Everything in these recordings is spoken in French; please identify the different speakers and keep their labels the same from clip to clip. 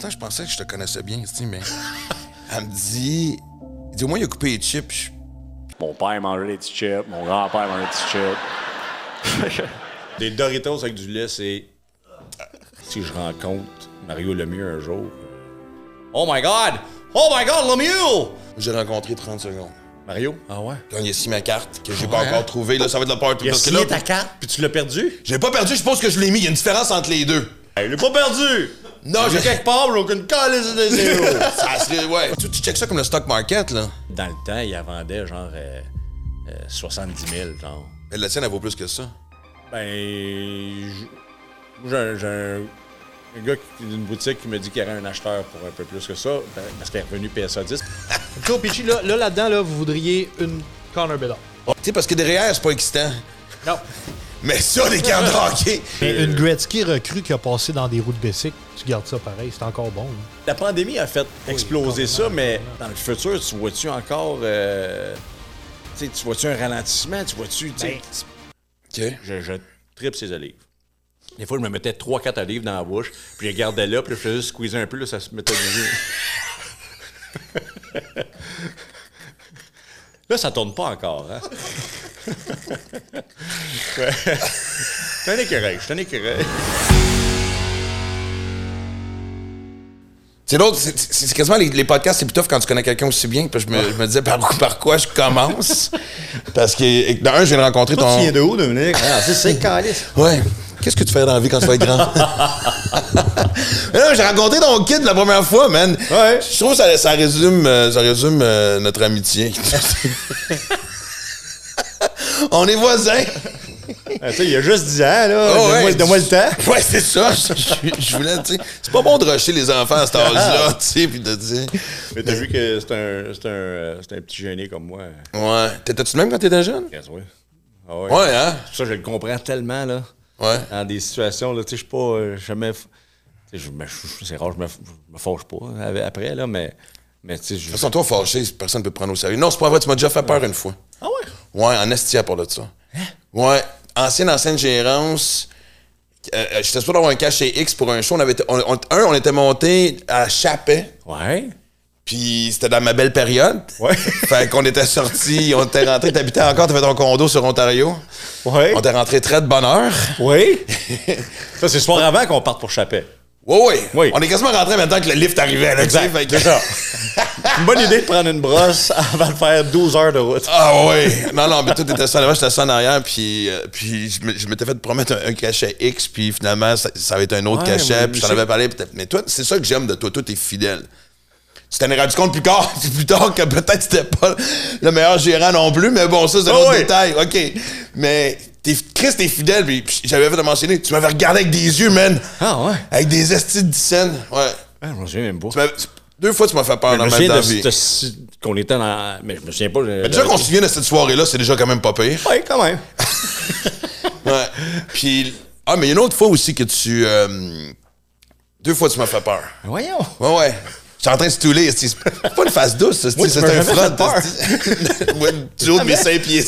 Speaker 1: pourtant, je pensais que je te connaissais bien, mais... Elle me dit... Il dit, au moins, il a coupé les chips.
Speaker 2: Mon père mangeait des petits chips, mon grand-père mangeait des petits chips. Des Doritos avec du lait, c'est... Si je rencontre Mario Lemieux un jour... Oh my God! Oh my God, Lemieux!
Speaker 1: J'ai rencontré 30 secondes.
Speaker 2: Mario? Ah ouais?
Speaker 1: Quand il a signé ma carte, que j'ai pas encore trouvée, là, ça va être le party.
Speaker 2: Il a
Speaker 1: Parce que
Speaker 2: signé
Speaker 1: là,
Speaker 2: ta carte, puis tu l'as perdu?
Speaker 1: je l'ai pas perdu, je suppose que je l'ai mis. Il y a une différence entre les deux.
Speaker 2: Il l'a pas perdu!
Speaker 1: Non,
Speaker 2: j'ai quelque part, mais aucune calice de zéro.
Speaker 1: Ça serait, ouais. Tu checkes ça comme le stock market, là.
Speaker 2: Dans le temps, il la vendait genre 70 000, genre.
Speaker 1: Mais la tienne, elle vaut plus que ça.
Speaker 2: Ben, j'ai un gars d'une boutique qui me dit qu'il y aurait un acheteur pour un peu plus que ça, parce qu'il est revenu PSA 10.
Speaker 3: So, Pichi, là-dedans, là, vous voudriez une Connor Bedard.
Speaker 1: Tu sais, parce que derrière, c'est pas excitant.
Speaker 3: Non.
Speaker 1: Mais ça, les cartes de hockey...
Speaker 3: Mais une Gretzky recrue qui a passé dans des roues de bicycle, tu gardes ça pareil, c'est encore bon. Là.
Speaker 2: La pandémie a fait exploser ça, mais dans le futur, tu vois-tu encore... tu vois-tu un ralentissement? Tu vois-tu...
Speaker 1: OK.
Speaker 2: Je tripe ces olives. Des fois, je me mettais 3-4 olives dans la bouche, puis je les gardais là, puis je faisais juste squeezer un peu, là, ça se mettait du jus. Là, ça tourne pas encore, hein? Ouais. Je suis un écureuil.
Speaker 1: C'est l'autre, c'est quasiment les podcasts, c'est plus tough quand tu connais quelqu'un aussi bien. Puis je me disais par quoi je commence. Parce que, d'un, je viens de rencontrer ton...
Speaker 2: Tu viens de où, Dominique? Ah, c'est calice.
Speaker 1: Ouais. Qu'est-ce que tu fais dans la vie quand tu vas être grand? Mais non, j'ai rencontré ton kid la première fois, man.
Speaker 2: Ouais.
Speaker 1: Je trouve que ça résume notre amitié. On est voisins.
Speaker 2: Il y a juste 10 ans, là.
Speaker 1: Oh, ouais.
Speaker 2: Donne-moi le temps.
Speaker 1: Ouais, c'est ça. Je voulais, tu sais. C'est pas bon de rusher les enfants à cet âge-là, tu sais, puis de dire.
Speaker 2: Mais t'as vu que c'est un petit gêné comme moi.
Speaker 1: Ouais. T'étais-tu de même quand t'étais jeune?
Speaker 2: Yes, oui. Ah ouais.
Speaker 1: Ouais, hein?
Speaker 2: Ça, je le comprends tellement, là.
Speaker 1: Ouais.
Speaker 2: Dans des situations, là, tu sais, je suis pas jamais... c'est rare, je me fâche pas après, là, mais tu sais...
Speaker 1: De toute façon, toi, fâché, personne ne peut te prendre au sérieux. Non, c'est pas vrai, tu m'as déjà fait peur une fois.
Speaker 2: Ah ouais?
Speaker 1: Ouais, en estia pour de ça. Hein? Ouais. Ancienne gérance. J'étais supposé avoir un cachet X pour un show. On était monté à Chapet.
Speaker 2: Ouais.
Speaker 1: Puis c'était dans ma belle période.
Speaker 2: Ouais.
Speaker 1: Fait qu'on était sortis, on était rentrés. T'habitais encore, t'avais ton condo sur Ontario.
Speaker 2: Ouais.
Speaker 1: On était rentrés très de bonne heure.
Speaker 2: Oui. Ça, c'est soir avant qu'on parte pour Chapet.
Speaker 1: Oui. On est quasiment rentrés en même temps que le lift arrivait. Là,
Speaker 2: exact.
Speaker 1: Fait
Speaker 2: C'est ça. Une bonne idée de prendre une brosse avant de faire 12 heures de route.
Speaker 1: Ah oui. Non, mais tout était ça en avant, j'étais ça en arrière. Puis je m'étais fait promettre un cachet X. Puis finalement, ça avait été un autre cachet. Puis j'en avais parlé. Mais toi, c'est ça que j'aime de toi. Toi, t'es fidèle. Tu t'en es rendu compte plus tard que peut-être c'était pas le meilleur gérant non plus, mais bon, ça, c'est un autre détail. OK. Mais Chris, t'es fidèle, puis j'avais fait de mentionner, tu m'avais regardé avec des yeux, man.
Speaker 2: Ah ouais?
Speaker 1: Avec des estis de scène. Ouais.
Speaker 2: Ah, je me souviens même pas.
Speaker 1: 2 fois, tu m'as fait peur dans ma vie.
Speaker 2: Qu'on était dans... Mais je me souviens pas...
Speaker 1: Mais déjà qu'on se souvient de cette soirée-là, c'est déjà quand même pas pire.
Speaker 2: Oui, quand même.
Speaker 1: Ouais. Puis... Ah, mais il y a une autre fois aussi que tu... 2 fois, tu m'as fait peur.
Speaker 2: Voyons.
Speaker 1: Ouais. Je suis en train de stouler. C'est pas une face douce, c'est un front. Moi, toujours de mes 5 pieds.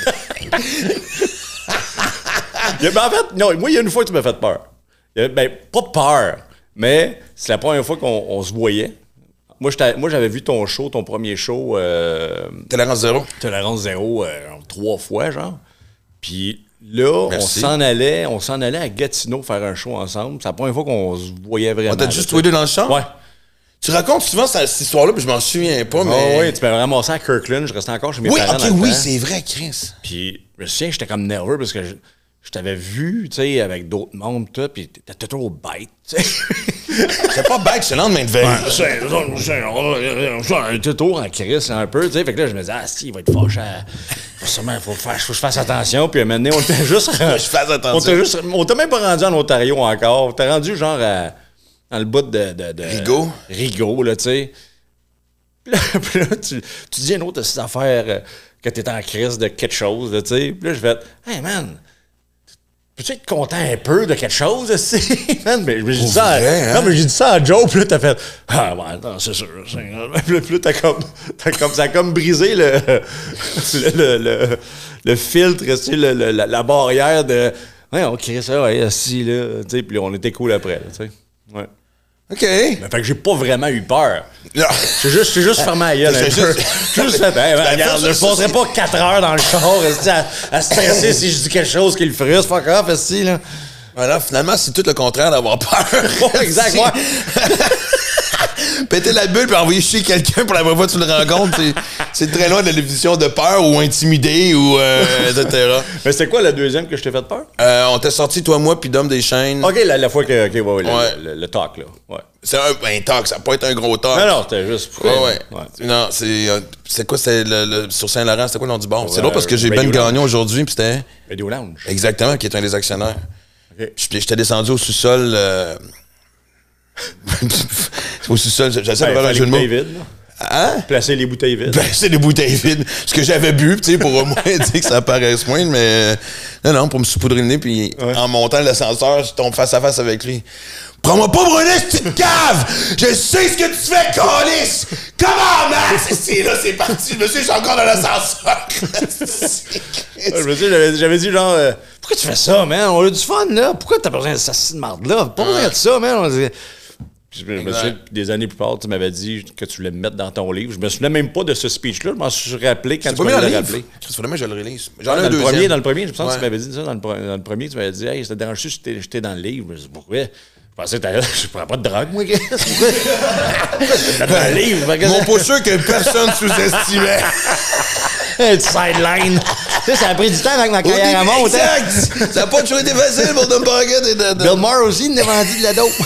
Speaker 2: Ben, en fait, non, moi, il y a une fois que tu m'as fait peur. Ben, pas peur, mais c'est la première fois qu'on se voyait. Moi, j'avais vu ton show, ton premier show.
Speaker 1: Tolérance zéro.
Speaker 2: Tolérance zéro, 3 fois, genre. Puis là, on s'en allait à Gatineau faire un show ensemble. C'est la première fois qu'on se voyait vraiment.
Speaker 1: On t'a juste tous les deux dans le champ?
Speaker 2: Ouais.
Speaker 1: Tu racontes souvent cette histoire-là, puis je m'en souviens pas, mais...
Speaker 2: Oh oui, tu m'avais ramassé à Kirkland, je restais encore chez mes parents.
Speaker 1: Oui, c'est vrai, Chris.
Speaker 2: Puis je me souviens, j'étais comme nerveux parce que je t'avais vu, tu sais, avec d'autres membres, tout, puis t'étais toujours bête, tu sais.
Speaker 1: C'était pas bête, c'est le lendemain de veille.
Speaker 2: J'étais toujours en crise un peu, tu sais. Fait que là, je me disais, si, il va être fâché. Sûrement, faut que je fasse attention. Puis à un moment donné, on était juste...
Speaker 1: je fasse attention.
Speaker 2: On t'a même pas rendu en Ontario encore. T'es rendu genre dans le bout de
Speaker 1: Rigaud.
Speaker 2: Rigaud, là, tu sais. Puis là, tu dis une autre de ces affaires que t'es en crise de quelque chose, tu sais. Puis là, je fais, hey man, peux-tu être content un peu de quelque chose, aussi? Man, mais j'ai dit ça. Non, mais j'ai dit ça à Joe, puis là, t'as fait, ah, ouais, attends, c'est sûr. Puis là, ça a comme brisé le filtre, tu sais, la barrière de, ouais, on crée ça, ouais, assis, là, tu sais, puis on était cool après, tu sais. Ouais.
Speaker 1: OK.
Speaker 2: Mais fait que j'ai pas vraiment eu peur.
Speaker 1: Non.
Speaker 2: J'ai juste fermé la gueule un peu. J'ai juste fait, regarde, je passerai pas 4 heures dans le char à stresser si je dis quelque chose qui le frustre. Fuck off, esti, là.
Speaker 1: Voilà, finalement, c'est tout le contraire d'avoir peur.
Speaker 2: Exact, ouais.
Speaker 1: Péter la bulle puis envoyer chier quelqu'un pour la première fois que tu le rencontres, c'est très loin de la définition de peur ou intimidé ou etc.
Speaker 2: Mais c'était quoi la deuxième que je t'ai fait peur?
Speaker 1: On t'est sorti, toi, moi, puis Dom des Chaînes.
Speaker 2: OK, la fois que... OK, ouais. Le talk, là. Ouais.
Speaker 1: C'est un talk, ça n'a pas été un gros talk.
Speaker 2: Non, c'était juste...
Speaker 1: Ouais. Non, c'est quoi, sur Saint-Laurent, c'était quoi le nom du bar? C'est drôle parce que j'ai Ben Gagnon aujourd'hui, puis c'était...
Speaker 2: Radio Lounge.
Speaker 1: Exactement, qui est un des actionnaires.
Speaker 2: OK.
Speaker 1: J'étais descendu au sous-sol... au sous-sol, j'essaie de faire un jeu de mots. Hein?
Speaker 2: Placer les bouteilles vides.
Speaker 1: Placer les bouteilles vides. Ce que j'avais bu, tu sais, pour au moins dire que ça paraisse moins, mais non, pour me saupoudrer le nez, puis en montant l'ascenseur, je tombe face à face avec lui. Prends-moi pas pour une petite cave! Je sais ce que tu fais, câlisse! Comment, man? C'est parti. Monsieur, je suis encore dans l'ascenseur.
Speaker 2: J'avais dit genre, pourquoi tu fais ça, man? On a du fun, là. Pourquoi t'as besoin de cette marde-là? Pas besoin de ça, man. Je me souviens, des années plus tard, tu m'avais dit que tu voulais me mettre dans ton livre. Je me souvenais même pas de ce speech-là. Je m'en suis rappelé quand tu m'avais rappelé.
Speaker 1: Je le relise.
Speaker 2: Dans le premier, je pense que tu m'avais dit ça. Dans le premier, tu m'avais dit, hey, ça te dérange-tu si j'étais dans le livre? Je me suis dit, pourquoi? Je pensais que je prends pas de drogue, moi, dans le livre.
Speaker 1: Mon pas sûr que personne sous-estimait.
Speaker 2: Un sideline. Tu sais, ça a pris du temps avec ma carrière à monte.
Speaker 1: Exact! Ça n'a pas toujours été facile pour Dom Pocket et
Speaker 2: Bill Maher aussi, il m'a vendu de la dope.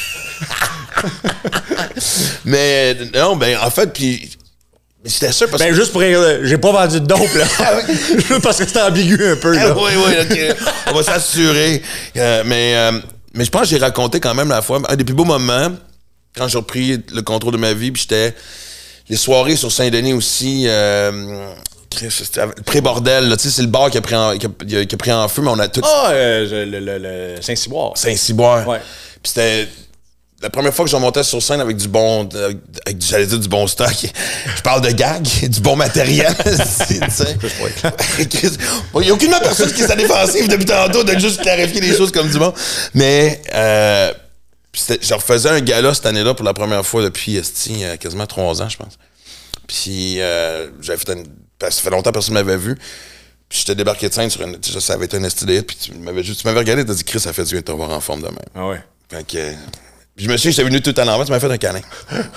Speaker 1: Mais non, ben en fait, puis c'était ça parce que...
Speaker 2: juste pour j'ai pas vendu de dope, là. Parce que c'était ambigu un peu, là.
Speaker 1: Oui, OK. On va s'assurer. Mais je pense que j'ai raconté quand même la fois, un des plus beaux moments, quand j'ai repris le contrôle de ma vie, puis j'étais... Les soirées sur Saint-Denis aussi... c'était le pré-bordel, tu sais, c'est le bar qui a pris en feu, mais on a tout...
Speaker 2: le Saint-Cyboire.
Speaker 1: Saint-Cyboire.
Speaker 2: Ouais.
Speaker 1: Puis c'était... La première fois que je montais sur scène avec du bon... j'allais dire du bon stock. Je parle de gag, du bon matériel. Il n'y a aucune personne qui est sa défensive depuis tantôt de juste clarifier les choses comme du bon. Mais je refaisais un gala cette année-là pour la première fois depuis quasiment 3 ans, je pense. Puis j'avais fait ça fait longtemps que personne ne m'avait vu. Puis j'étais débarqué de scène sur une... Ça avait été un STD, puis tu m'avais regardé et t'as dit « Chris, ça fait du bien de te revoir en forme demain. »
Speaker 2: Ah ouais.
Speaker 1: Fait que... Je me suis dit, j'étais venu tout à l'envers, tu m'as fait un câlin.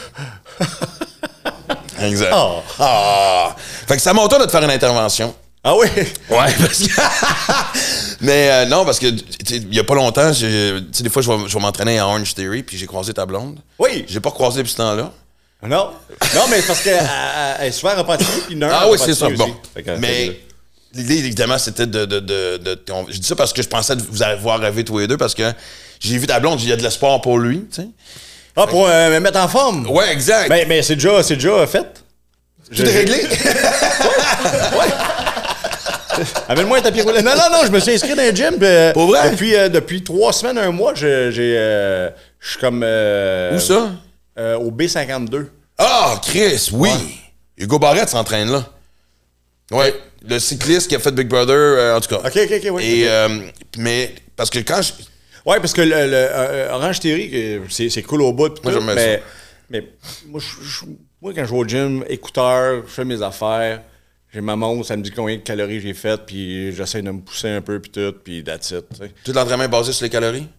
Speaker 1: Exact.
Speaker 2: Oh.
Speaker 1: Ah. Fait que c'est à mon tour de te faire une intervention.
Speaker 2: Ah oui?
Speaker 1: Ouais, parce que... Mais non, parce que, il y a pas longtemps, des fois, je vais m'entraîner à Orange Theory, puis j'ai croisé ta blonde.
Speaker 2: Oui.
Speaker 1: J'ai pas croisé depuis ce temps-là.
Speaker 2: Non, mais c'est parce qu'elle est super rapatriée, puis une heure.
Speaker 1: Ah oui, c'est ça. Bon.
Speaker 2: Mais...
Speaker 1: L'idée, évidemment, c'était je dis ça parce que je pensais vous avoir rêvé tous les deux, parce que j'ai vu ta blonde, il y a de l'espoir pour lui, tu sais.
Speaker 2: Ah, pour me mettre en forme?
Speaker 1: Ouais, exact.
Speaker 2: Mais c'est déjà fait.
Speaker 1: Tout est réglé?
Speaker 2: Ouais. Amène-moi un tapis roulant. Non, je me suis inscrit dans un gym.
Speaker 1: Pour vrai?
Speaker 2: Depuis 3 semaines, 1 mois, je suis comme...
Speaker 1: Où ça?
Speaker 2: Au B52.
Speaker 1: Ah, Chris, oui.
Speaker 2: Ouais.
Speaker 1: Hugo Barrette s'entraîne là. Ouais. Le cycliste qui a fait Big Brother, en tout cas.
Speaker 2: OK, oui.
Speaker 1: Et, mais, parce que quand je...
Speaker 2: Ouais, parce que le Orange Theory, c'est cool au bout.
Speaker 1: Moi, j'aime ça.
Speaker 2: Mais moi, quand je vais au gym, écouteur, je fais mes affaires, j'ai ma montre, ça me dit combien de calories j'ai faites, puis j'essaie de me pousser un peu, puis tout, puis that's it. T'sais.
Speaker 1: Tout l'entraînement est basé sur les calories?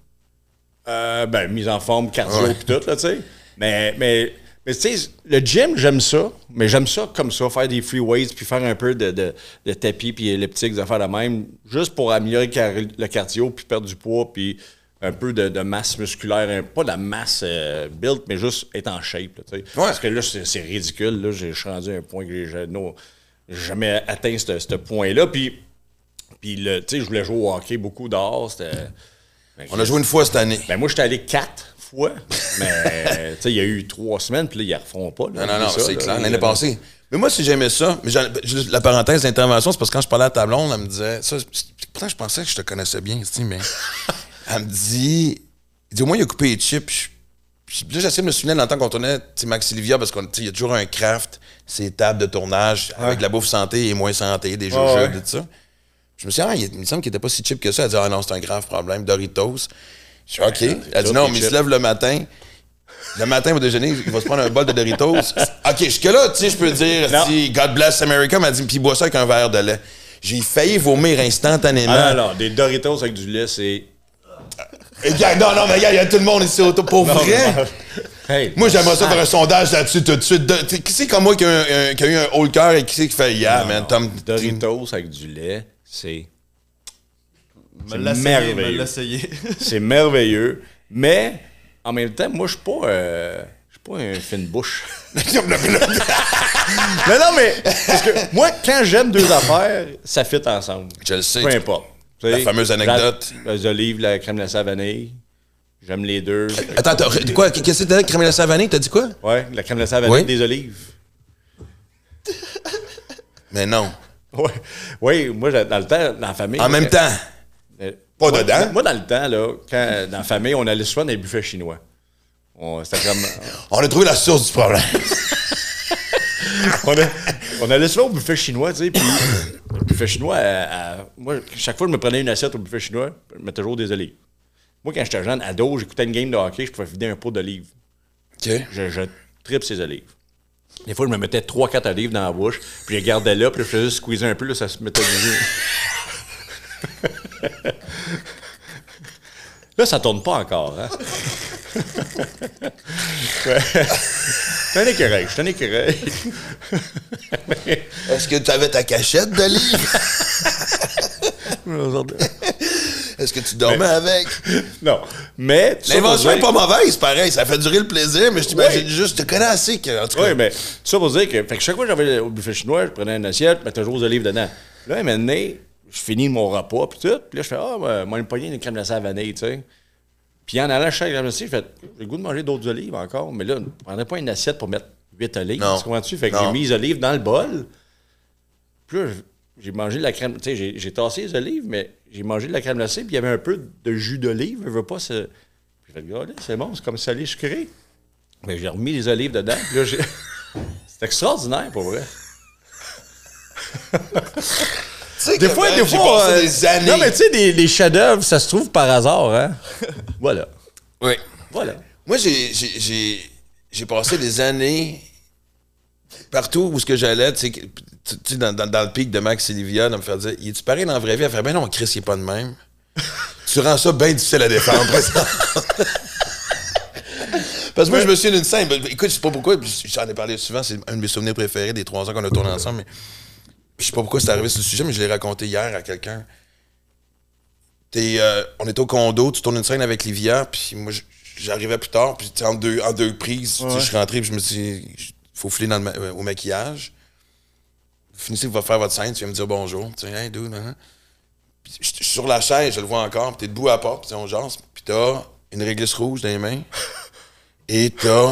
Speaker 2: Mise en forme, cardio, puis tout, là, tu sais. Mais tu sais, le gym, j'aime ça, mais j'aime ça comme ça, faire des free weights, puis faire un peu de tapis, puis elliptiques, des affaires de même, juste pour améliorer le cardio, puis perdre du poids, puis un peu de masse musculaire, pas de la masse build, mais juste être en shape, tu sais. Parce que là, c'est ridicule, là, je suis rendu à un point que j'ai jamais atteint ce point-là, puis tu sais, je voulais jouer au hockey beaucoup dehors,
Speaker 1: On a joué une fois cette année.
Speaker 2: Ben moi, j'étais allé 4 fois, mais tu sais, il y a eu 3 semaines, puis là, ils ne refont pas. Là,
Speaker 1: non, c'est clair, l'année passée. Mais moi, si j'aimais ça, mais la parenthèse d'intervention, c'est parce que quand je parlais à ta blonde, elle me disait, pourtant, je pensais que je te connaissais bien, mais elle me dit, au moins, il a coupé les chips. Puis là, j'essaie de me souvenir dans le temps qu'on tournait Max Livia, parce qu'il y a toujours un craft, ces tables de tournage, avec la bouffe santé et moins santé, des jeux et tout ça. Je me suis dit, il me semble qu'il n'était pas si cheap que ça. Elle dit, non, c'est un grave problème. Doritos. Je suis OK. Elle dit, non, mais il se lève le matin, Le matin au déjeuner, il va se prendre un bol de Doritos. OK, jusque-là, tu sais, je peux dire, si God bless America m'a dit, puis il boit ça avec un verre de lait. J'ai failli vomir instantanément.
Speaker 2: Ah non, des Doritos avec du lait, c'est...
Speaker 1: Non, mais regarde, il y a tout le monde ici autour. Pour vrai?
Speaker 2: Hey,
Speaker 1: Moi, j'aimerais ça faire un sondage là-dessus tout de suite. Qui c'est comme moi qui a eu un haut le cœur et qui c'est qui fait man, Tom?
Speaker 2: Doritos avec du lait, c'est
Speaker 4: Me l'essayer.
Speaker 2: C'est merveilleux. Mais, en même temps, moi, je suis pas un fin de bouche. non, mais, parce que moi, quand j'aime deux affaires, ça fit ensemble.
Speaker 1: Je le sais.
Speaker 2: Peu importe.
Speaker 1: La fameuse anecdote.
Speaker 2: Les olives, la crème glacée à vanille. J'aime les deux.
Speaker 1: Attends, quoi? Qu'est-ce que t'as dit? Crème glacée à vanille? T'as dit quoi?
Speaker 2: Ouais, la crème glacée à vanille, des olives.
Speaker 1: Mais non.
Speaker 2: Ouais. Oui, moi, dans le temps, dans la famille...
Speaker 1: En même temps. Pas dedans.
Speaker 2: Moi, dans le temps, là, quand, dans la famille, on allait souvent dans les buffets chinois. C'était comme...
Speaker 1: On a trouvé la source du problème.
Speaker 2: on allait souvent au buffet chinois, tu sais, puis le buffet chinois, moi, chaque fois que je me prenais une assiette au buffet chinois, je mettais toujours des olives. Moi, quand j'étais jeune, ado, j'écoutais une game de hockey, je pouvais vider un pot d'olives.
Speaker 1: OK.
Speaker 2: Je tripe ces olives. Des fois, je me mettais 3-4 olives dans la bouche, puis je les gardais là, puis je faisais juste squeezer un peu, là, ça se mettait du jus. Là, ça tourne pas encore, hein? Ouais. C'est un écureuil, je suis un écureuil.
Speaker 1: Est-ce que tu avais ta cachette d'olive? Est-ce que tu dormais avec?
Speaker 2: Non, mais...
Speaker 1: L'invention n'est pas mauvaise, pareil. Ça fait durer le plaisir, mais je t'imagine juste, je te connais assez. En tout cas.
Speaker 2: Oui, mais ça pour dire que, fait que chaque fois que j'avais au buffet chinois, je prenais une assiette, je mettais toujours des olives dedans. Là, un moment donné, je finis mon repas, puis tout, puis là, je fais « Ah, moi, une poignée de crème glacée à vanille, tu sais. » Puis en allant chez la crème glacée, j'ai fait « J'ai le goût de manger d'autres olives encore. » Mais là, je ne prendrais pas une assiette pour mettre 8 olives.
Speaker 1: Non.
Speaker 2: Tu comprends-tu? Fait que j'ai mis les olives dans le bol. Puis là, j'ai mangé de la crème... Tu sais, j'ai tassé les olives, mais j'ai mangé de la crème glacée, puis il y avait un peu de jus d'olive. Je veux pas se... Puis j'ai fait « Regardez, c'est bon, c'est comme salé sucré. » Mais j'ai remis les olives dedans, puis là, j'ai... C'est extraordinaire, pour vrai. Des fois,
Speaker 1: des années.
Speaker 2: non, mais tu sais, les chefs-d'œuvre, ça se trouve par hasard, hein? Voilà.
Speaker 1: Oui.
Speaker 2: Voilà.
Speaker 1: Moi, j'ai passé des années partout où ce que j'allais, tu sais, dans le pic de Max et Livia, de me faire dire, il est-tu pareil dans la vraie vie? Elle fait, ben non, Chris, il est pas de même. Tu rends ça bien difficile à défendre, Parce que moi, je me souviens d'une scène. Écoute, je sais pas pourquoi, j'en ai parlé souvent, c'est un de mes souvenirs préférés des 3 ans qu'on a tourné ensemble, mais je sais pas pourquoi c'est arrivé sur le sujet, mais je l'ai raconté hier à quelqu'un. On était au condo, tu tournes une scène avec Livia, puis moi, j'arrivais plus tard, puis en deux prises, je suis rentré, puis je me suis dit, il faut filer au maquillage. Vous finissez, vous allez faire votre scène, tu viens me dire bonjour. Tu sais, hey, dude, hein? Puis je suis sur la chaise, je le vois encore, puis t'es debout à la porte, puis on jase, puis t'as une réglisse rouge dans les mains. Et t'as...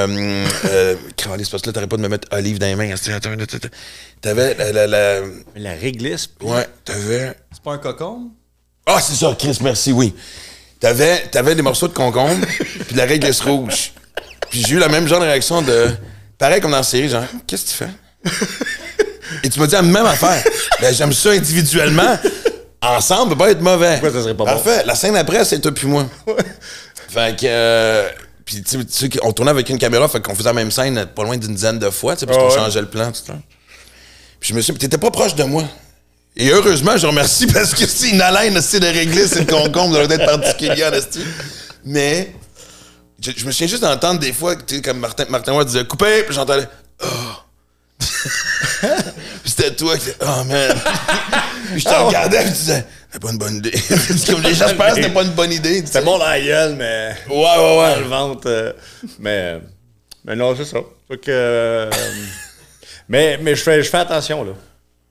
Speaker 1: c'est parce que là, t'aurais pas de me mettre olive dans les mains. T'avais
Speaker 2: La réglisse.
Speaker 1: Ouais, t'avais...
Speaker 4: C'est pas un cocon?
Speaker 1: Ah, c'est ça, Chris, merci, oui. T'avais des morceaux de concombre puis de la réglisse rouge. Puis j'ai eu la même genre de réaction de... Pareil comme dans la série, genre, qu'est-ce que tu fais? Et tu m'as dit la même affaire. Ben, j'aime ça individuellement. Ensemble, ça peut pas être mauvais.
Speaker 2: Pourquoi ça serait pas
Speaker 1: Parfait. Bon? La scène après, c'est toi puis moi. Fait que... Puis, tu sais, on tournait avec une caméra, fait qu'on faisait la même scène pas loin d'une dizaine de fois, tu sais, parce qu'on changeait le plan, tout ça. Puis je me suis dit, t'étais pas proche de moi. Et heureusement, je remercie parce que c'est une haleine de réglisse et de concombre, ça doit être particulier, mais je me souviens juste d'entendre des fois, tu sais, comme Martin Roy disait, coupez, puis j'entendais, oh. Puis c'était toi qui disais, oh man. Puis je te regardais, puis tu disais, c'est pas une bonne idée. Comme les gens, je pense que c'était pas une bonne idée.
Speaker 2: C'était bon dans la gueule, mais.
Speaker 1: Ouais.
Speaker 2: Dans le ventre. Mais non, c'est ça. Fait que. Mais je fais attention, là.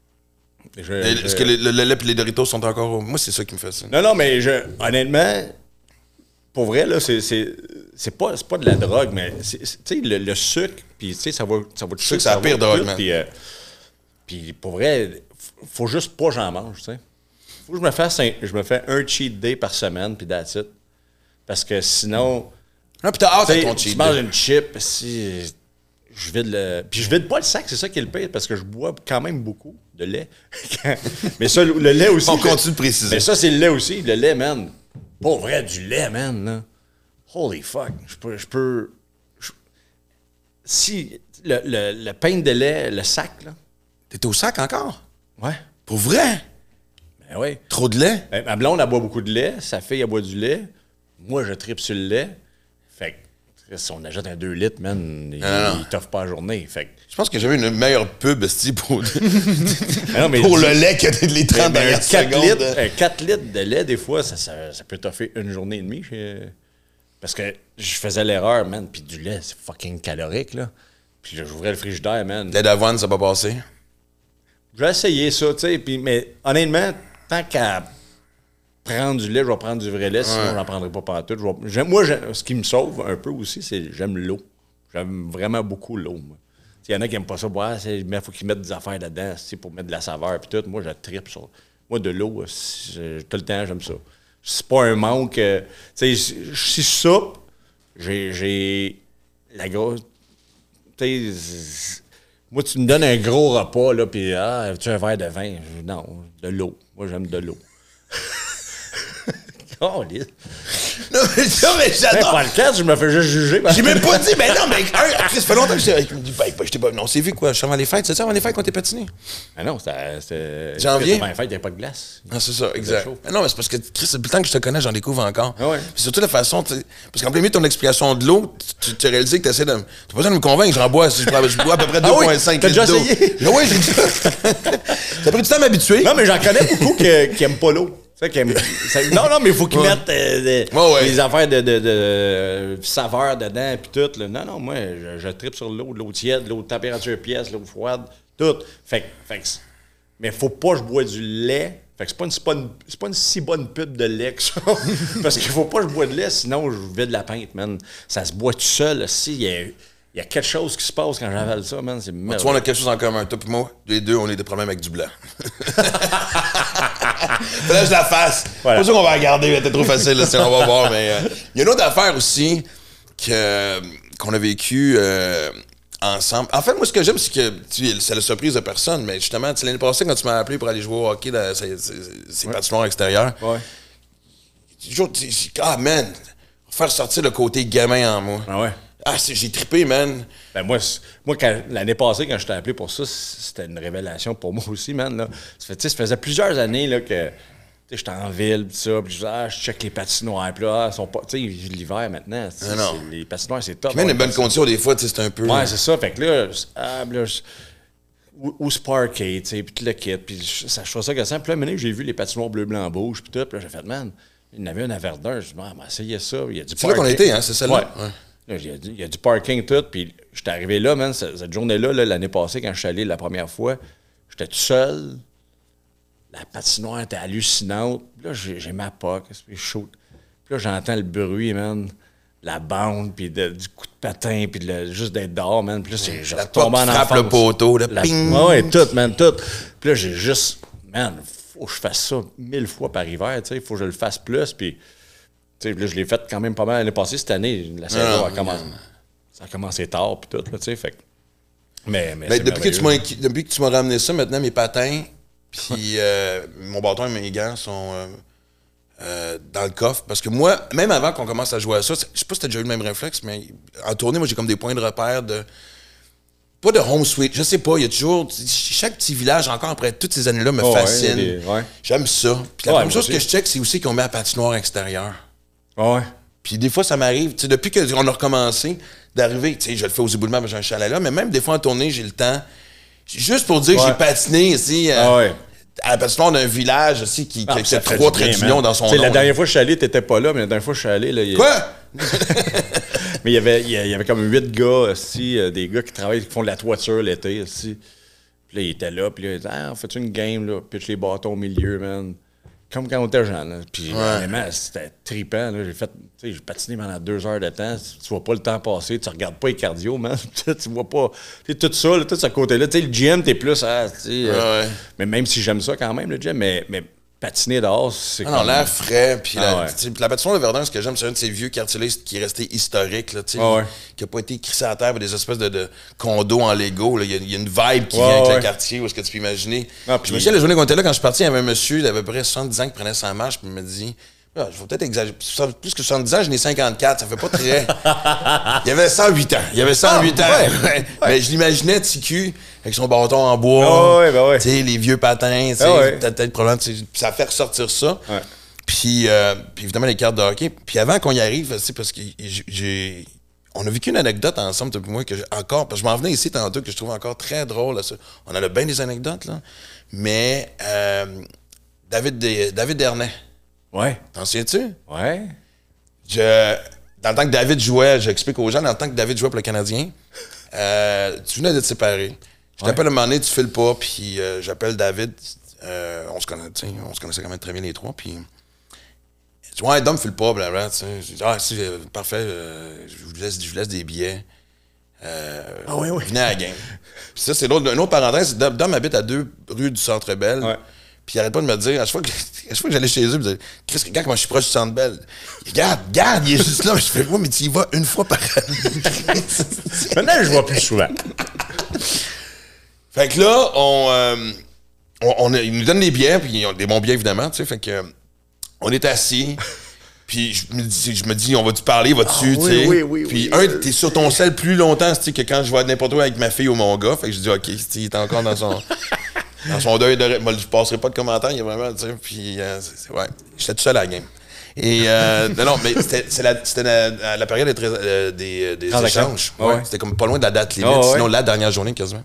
Speaker 1: Est-ce que le lait et les Doritos sont encore... Moi, c'est ça qui me fait ça.
Speaker 2: Non, mais honnêtement, pour vrai, là, c'est pas de la drogue, mais tu sais, le sucre, puis tu sais, ça va te
Speaker 1: sucre, c'est la pire drogue, man.
Speaker 2: Puis pour vrai, faut juste pas que j'en mange, tu sais. Faut que je me fais un cheat day par semaine, puis that's it. Parce que sinon...
Speaker 1: Ah, puis t'as hâte à ton cheat
Speaker 2: day. Tu manges une chip, si... Je vide le... Puis je vide pas le sac, c'est ça qui est le pire, parce que je bois quand même beaucoup de lait. Mais ça, le lait aussi...
Speaker 1: On continue de préciser.
Speaker 2: Mais ça, c'est le lait aussi. Le lait, man. Pas vrai, du lait, man. Là. Holy fuck. Je peux si le pain de lait, le sac, là.
Speaker 1: T'es au sac encore?
Speaker 2: Ouais.
Speaker 1: Pour vrai?
Speaker 2: Ben oui.
Speaker 1: Trop de lait?
Speaker 2: Ben, ma blonde, elle boit beaucoup de lait. Sa fille, elle boit du lait. Moi, je tripe sur le lait. Fait que si on achète un 2 litres, man, il t'offre pas la journée. Fait que...
Speaker 1: Je pense que j'avais une meilleure pub, esti, pour,
Speaker 2: non, mais
Speaker 1: pour le lait que les 30 dernières
Speaker 2: 4
Speaker 1: secondes.
Speaker 2: litres, 4 litres de lait, des fois, ça peut t'offrir une journée et demie. Parce que je faisais l'erreur, man. Puis du lait, c'est fucking calorique, là. Puis là, j'ouvrais le frigidaire, man.
Speaker 1: Lait d'avoine, ça n'a pas passé?
Speaker 2: J'ai essayé ça, tu sais. Mais honnêtement, tant qu'à prendre du lait, je vais prendre du vrai lait, sinon j'en prendrai pas partout. Moi, ce qui me sauve un peu aussi, c'est j'aime l'eau. J'aime vraiment beaucoup l'eau, moi. Il y en a qui n'aiment pas ça boire, mais il faut qu'ils mettent des affaires là-dedans pour mettre de la saveur puis tout. Moi, je tripe ça. Moi, de l'eau, tout le temps, j'aime ça. C'est pas un manque. Tu sais, si je soupe, j'ai la grosse. Tu sais, moi, tu me donnes un gros repas, là, puis tu as un verre de vin? Non, de l'eau. Moi, j'aime de l'eau. Oh,
Speaker 1: non, mais j'adore.
Speaker 2: Podcast, je me fais juste juger.
Speaker 1: J'ai même pas dit, mais non, mais ça fait longtemps que je me dis, je t'ai pas. Non, on s'est vu quoi? Je suis avant les fêtes, c'est ça, avant les fêtes qu'on t'est patiné?
Speaker 2: Ah non, c'était.
Speaker 1: Janvier?
Speaker 2: Avant les fêtes, il n'y avait pas de glace.
Speaker 1: Ah, c'est ça, exact. Ah non, mais c'est parce que, Chris, depuis le temps que je te connais, j'en découvre encore.
Speaker 2: Ah ouais.
Speaker 1: Puis surtout la façon, parce qu'en plein milieu de ton explication de l'eau, tu as réalisé que tu essaies de. T'as pas besoin de me convaincre, j'en bois, je bois à peu près 2,5
Speaker 2: litres. T'as déjà essayé?
Speaker 1: Oui, j'ai dit ça. Ça a pris du temps à m'habituer.
Speaker 2: Non, mais j'en connais beaucoup qui aiment pas l'eau. Non, mais il faut qu'ils mettent les affaires de saveur dedans puis tout. Là. Non, moi, je tripe sur l'eau tiède, l'eau de température pièce, l'eau froide, tout. Mais faut pas que je bois du lait. Fait que c'est pas une si bonne pub de lait que ça. Parce qu'il faut pas que je bois de lait, sinon je vide la pinte, man. Ça se boit tout seul. Il y a quelque chose qui se passe quand j'avale ça, man. C'est merveilleux.
Speaker 1: Tu vois, on a quelque chose en commun. Toi et moi, les deux, on a des problèmes avec du blanc. Là, je la fasse. Voilà. C'est pas sûr qu'on va la garder, c'était trop facile, là, on va voir. Mais il y a une autre affaire aussi qu'on a vécue ensemble. En fait, moi, ce que j'aime, c'est que c'est la surprise de personne, mais justement, l'année passée, quand tu m'as appelé pour aller jouer au hockey dans ces patinoires extérieurs, toujours, man, faire sortir le côté gamin en moi.
Speaker 2: Ah ouais.
Speaker 1: Ah, j'ai trippé, man.
Speaker 2: Ben moi l'année passée, quand je t'ai appelé pour ça, c'était une révélation pour moi aussi, man. Là. Ça faisait plusieurs années là, que j'étais en ville, pis ça, puis je check les patinoires, puis là, sont pas. Tu sais, l'hiver maintenant, les patinoires, c'est top.
Speaker 1: Même les bonnes conditions, des fois, c'est un peu.
Speaker 2: Ouais, c'est ça. Fait que là, où se parker, tu sais, puis tout le kit, puis je trouve ça gossant. Puis là, maintenant, j'ai vu les patinoires bleu, blanc, rouge, puis tout, puis là, j'ai fait, man, il y en avait un à Verdun. Je me suis dit, essayez ça. Il y a du
Speaker 1: c'est là qu'on était, hein, c'est celle-là.
Speaker 2: Ouais. Là, il y a du parking tout, puis j'étais arrivé là, man, cette journée-là, l'année passée, quand je suis allé la première fois, j'étais tout seul, la patinoire était hallucinante, puis là, j'ai ma POC, puis je shoot, puis là, j'entends le bruit, man, la bande, puis du coup de patin, puis juste d'être dehors, man, puis là, je retombe en enfance.
Speaker 1: Frappe le poteau, le ping!
Speaker 2: Ouais, tout, man, tout. Puis là, j'ai juste, man, faut que je fasse ça 1000 fois par hiver, tu sais, il faut que je le fasse plus, puis... Là, je l'ai fait quand même pas mal l'année passée. Cette année, la saison ça a commencé tard puis tout, tu sais, fait mais
Speaker 1: depuis que tu m'as ramené ça, maintenant, mes patins, puis mon bâton et mes gants sont dans le coffre. Parce que moi, même avant qu'on commence à jouer à ça, je sais pas si t'as déjà eu le même réflexe, mais en tournée, moi, j'ai comme des points de repère de... Pas de home sweet, je sais pas, il y a toujours... Chaque petit village, encore après toutes ces années-là, me fascine. J'aime ça. Puis la première chose que je check, c'est aussi qu'on met la patinoire extérieure.
Speaker 2: Ouais.
Speaker 1: Puis des fois, ça m'arrive, tu sais, depuis qu'on a recommencé, d'arriver, tu sais, je le fais aux éboulements, j'ai un chalet là, mais même des fois en tournée, j'ai le temps, juste pour dire que j'ai patiné ici, à la patinoire d'un village aussi qui a 3 traits d'union dans son nom.
Speaker 2: La dernière fois que je suis allé, t'étais pas là, mais la dernière fois que je suis allé... Là,
Speaker 1: Quoi?
Speaker 2: Mais il y avait comme 8 gars aussi, des gars qui travaillent, qui font de la toiture l'été aussi. Puis là, ils étaient là, puis là, ils disaient, on fait une game, là, pitch les bâtons au milieu, man. Comme quand on était jeune. Puis vraiment, c'était trippant. J'ai patiné pendant 2 heures de temps. Tu vois pas le temps passer. Tu regardes pas les cardio, man. Tu vois pas. Tout ça, tout ce côté-là. Le gym, t'es plus. Mais même si j'aime ça quand même, le gym, mais patiner dehors, c'est
Speaker 1: non, l'air frais. Puis la patinoire de Verdun, ce que j'aime, c'est un de ces vieux quartiers qui est resté historique, là, qui n'a pas été crissé à terre par des espèces de condos en Lego. Il y a une vibe qui vient avec le quartier, où est-ce que tu peux imaginer. Je me souviens, la journée qu'on était là, quand je suis parti, il y avait un monsieur d'à peu près 70 ans qui prenait sa marche, puis il me dit, je vais peut-être exagérer. Plus que 70 ans, je n'ai 54. Ça fait pas très. Il y avait 108 ans. Ouais. Mais je l'imaginais, TQ, avec son bâton en bois. Tu sais, les vieux patins, tu sais, peut-être probablement. Ça fait ressortir ça.
Speaker 2: Ouais.
Speaker 1: Puis évidemment, les cartes de hockey. Puis avant qu'on y arrive, c'est parce que on a vécu une anecdote ensemble, toi et moi, parce que je m'en venais ici tantôt, que je trouve encore très drôle. Là, on en a bien des anecdotes, là. Mais David Dernay. Ouais. T'en souviens-tu?
Speaker 2: Ouais.
Speaker 1: Dans le temps que David jouait, j'explique aux gens, dans le temps que David jouait pour le Canadien, tu venais de te séparer. Je t'appelle un moment donné, tu files pas, puis j'appelle David. On se connaissait quand même très bien les trois, puis... Tu vois, Dom file pas, blablabla, tu sais. Je dis, si, parfait, je vous laisse des billets.
Speaker 2: Oui.
Speaker 1: Venez à la game. Puis ça, c'est une autre parenthèse. Dom habite à 2 rues du Centre Bell. Ouais. Puis il arrête pas de me dire, à chaque fois que j'allais chez eux, il me disait, Chris, regarde comment je suis proche du Centre Bell. Regarde, il est juste là. Je fais, mais tu y vas une fois par année.
Speaker 2: Maintenant, je vois plus souvent.
Speaker 1: Fait que là, ils nous donnent des billets, puis ils ont des bons billets, évidemment, tu sais. Fait que on est assis, puis je me dis, on va-tu parler, va-tu, tu sais.
Speaker 2: Oui.
Speaker 1: Puis t'es sur ton sel plus longtemps, tu sais, que quand je vais n'importe où avec ma fille ou mon gars. Fait que je dis, OK, il est encore dans son deuil de... Moi, je passerai pas de commentaires, il y a vraiment, tu sais, puis ouais, j'étais tout seul à la game. Et non, mais c'était la période des échanges. Ouais. C'était comme pas loin de la date limite, sinon la dernière journée quasiment.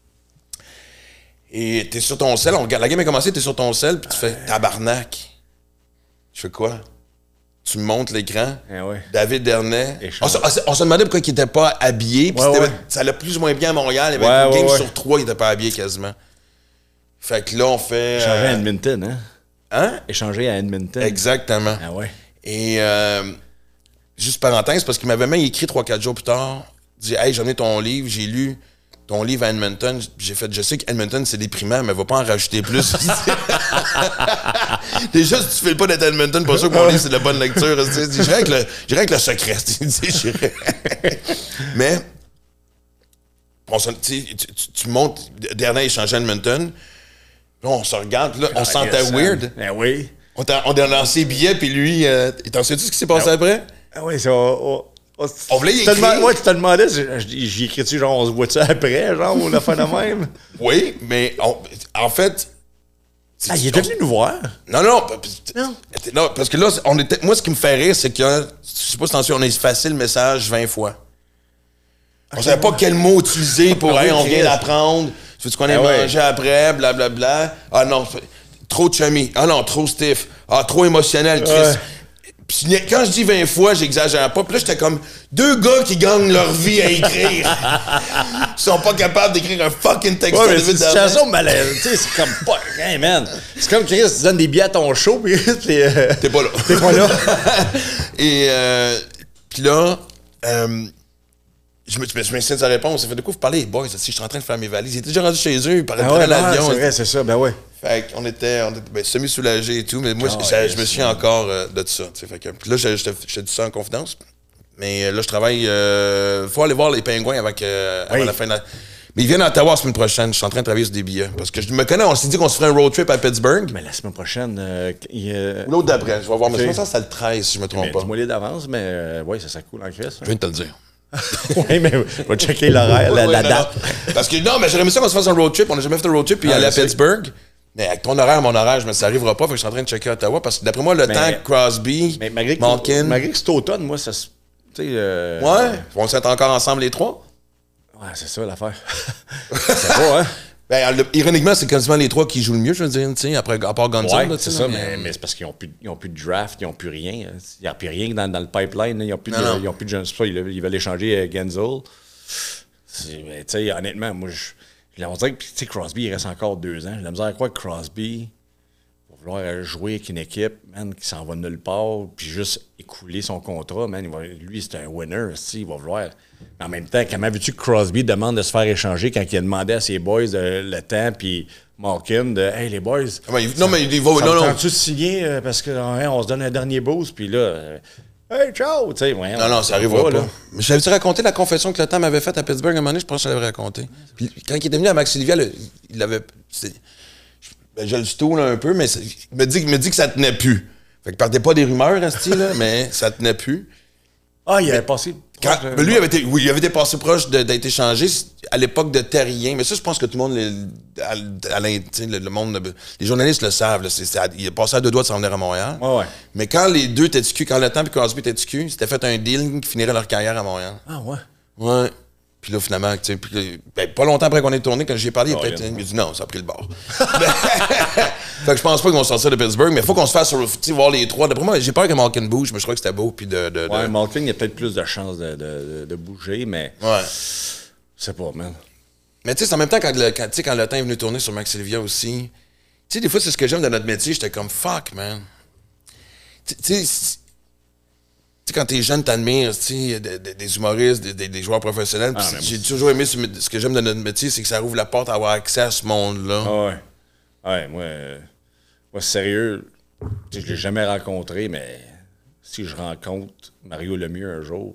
Speaker 1: Et t'es sur ton sel, la game a commencé, t'es sur ton sel, puis tu fais tabarnak. Je fais quoi? Tu me montres l'écran. David Dernay. On se demandait pourquoi il n'était pas habillé. Puis ça allait plus ou moins bien à Montréal. Il y avait une game sur 3, il n'était pas habillé quasiment. Fait que là, on fait...
Speaker 2: Échanger à Edmonton, hein?
Speaker 1: Hein?
Speaker 2: Échanger à Edmonton.
Speaker 1: Exactement.
Speaker 2: Ah ouais.
Speaker 1: Et juste parenthèse, parce qu'il m'avait même écrit 3-4 jours plus tard. Il dit, hey, j'ai amené ton livre, j'ai lu ton livre à Edmonton. J'ai fait, je sais qu'Edmonton, c'est déprimant, mais va pas en rajouter plus. Déjà, si tu fais pas d'être à Edmonton, pas sûr que mon livre, c'est de la bonne lecture. J'irais avec le secret. Mais, tu montes, dernier échange à Edmonton. Là, on se regarde, là, on se sentait weird.
Speaker 2: Ben oui.
Speaker 1: On a lancé billets, puis lui, t'en sais-tu ce qui s'est passé après?
Speaker 2: Ah oui, c'est...
Speaker 1: On voulait y écrire.
Speaker 2: Ouais, tu te demandais, j'y écris-tu, genre, on se voit-tu après, genre, ou la fin de même?
Speaker 1: Oui, mais en fait...
Speaker 2: il était venu nous voir.
Speaker 1: Non, parce que là, moi, ce qui me fait rire, c'est que, je sais pas si t'en sais, on a effacé le message 20 fois. On savait pas quel mot utiliser pour, on vient d'apprendre, tu veux qu'on ait mangé après, blablabla. Ah non, trop chummy. Ah non, trop stiff. Ah, trop émotionnel, Chris. Puis quand je dis 20 fois, j'exagère pas. Puis là, j'étais comme 2 gars qui gagnent leur vie à écrire. Ils sont pas capables d'écrire un fucking texte.
Speaker 2: Ouais, mais c'est une situation malaise. Tu sais, c'est comme pas... Hey, man. C'est comme Chris, tu donnes des billets à ton show, puis...
Speaker 1: T'es pas là.
Speaker 2: T'es pas là.
Speaker 1: Et puis là... Je me suis de sa réponse. Ça fait de quoi vous parlez, les boys? Je suis en train de faire mes valises. Ils étaient déjà rendus chez eux. Ils parlaient de l'avion.
Speaker 2: C'est vrai, c'est ça. Ben ouais.
Speaker 1: Fait qu'on était semi-soulagés et tout. Mais moi, je me souviens encore de ça. Fait que, puis là, je te dis ça en confidence. Mais là, je travaille... faut aller voir les Pingouins avant la fin de la... Mais ils viennent à Ottawa la semaine prochaine. Je suis en train de travailler sur des billets. Parce que je me connais. On s'est dit qu'on se ferait un road trip à Pittsburgh.
Speaker 2: Mais la semaine prochaine...
Speaker 1: L'autre d'après. Je vais voir. Mais ça, c'est le 13, si je me trompe pas.
Speaker 2: Dis-moi les d'avance, mais oui, ça cool en crise.
Speaker 1: Je viens de te le dire.
Speaker 2: Oui, mais on va checker l'horaire, la date.
Speaker 1: Parce que non, mais j'aurais aimé ça qu'on se fasse un road trip. On n'a jamais fait un road trip puis aller à Pittsburgh. Mais avec ton horaire, mon horaire, ça n'arrivera pas. Fait que je suis en train de checker Ottawa parce que d'après moi, le temps Crosby, Malkin.
Speaker 2: Malgré que c'est automne, moi, ça se.
Speaker 1: Ouais. On s'est encore ensemble les trois.
Speaker 2: Ouais, c'est ça l'affaire. C'est pas, hein?
Speaker 1: Ben, ironiquement, c'est quasiment les trois qui jouent le mieux, je veux dire, tu sais, à part Gonzo.
Speaker 2: Ouais, c'est ça, mais c'est parce qu'ils n'ont plus de draft, ils n'ont plus rien. Il n'y a plus rien dans le pipeline. Ils n'ont plus de jeunes. C'est ça, ils veulent échanger Genzel. Tu sais, honnêtement, moi, on dirait que Crosby, il reste encore 2 ans. J'ai la misère à croire que Crosby va vouloir jouer avec une équipe, man, qui s'en va nulle part, puis juste écouler son contrat, man. Lui, c'est un winner, il va vouloir. Mais en même temps, comment veux-tu que Crosby demande de se faire échanger quand il a demandé à ses boys le temps, puis Malkin de « Hey, les boys,
Speaker 1: il va... Non.
Speaker 2: tu signer parce qu'on se donne un dernier boost, puis là... Hey, ciao! » Tu sais,
Speaker 1: non, ça arrivera pas. Mais je t'avais raconté la confession que le temps m'avait faite à Pittsburgh à un moment donné, je pense que je l'avais raconté. Puis quand il était venu à Max Silvia, il avait... je le stoule un peu, mais il me dit que ça tenait plus. Fait que partez pas des rumeurs, asti, là, mais ça tenait plus.
Speaker 2: Ah, il avait passé...
Speaker 1: Mais lui, il avait été passé proche d'être échangé à l'époque de Terrien. Mais ça, je pense que tout le monde, le monde, les journalistes le savent. Là, il est passé à 2 doigts de s'en venir à Montréal.
Speaker 2: Ouais.
Speaker 1: Mais quand les deux étaient TQ, quand Le Temps et Crosby étaient TQ, c'était fait un deal qui finirait leur carrière à Montréal.
Speaker 2: Ah, ouais.
Speaker 1: Ouais. Puis là, finalement, pas longtemps après qu'on ait tourné, quand j'ai parlé, il a dit non, ça a pris le bord. Fait que je pense pas qu'ils vont sortir de Pittsburgh, mais il faut qu'on se fasse voir les trois. D'après moi, j'ai peur que Malkin bouge, mais je crois que c'était beau. Puis
Speaker 2: Ouais, Malkin, il y a peut-être plus de chances de bouger, mais.
Speaker 1: Ouais.
Speaker 2: Je sais pas, man.
Speaker 1: Mais tu sais, en même temps, quand Le Temps est venu tourner sur Max Sylvia aussi, tu sais, des fois, c'est ce que j'aime de notre métier, j'étais comme fuck, man. Tu sais, quand t'es jeune, t'admires des humoristes, des joueurs professionnels. J'ai toujours aimé ce que j'aime de notre métier, c'est que ça ouvre la porte à avoir accès à ce monde-là.
Speaker 2: Ah ouais. Ouais, moi sérieux, je l'ai jamais rencontré, mais si je rencontre Mario Lemieux un jour,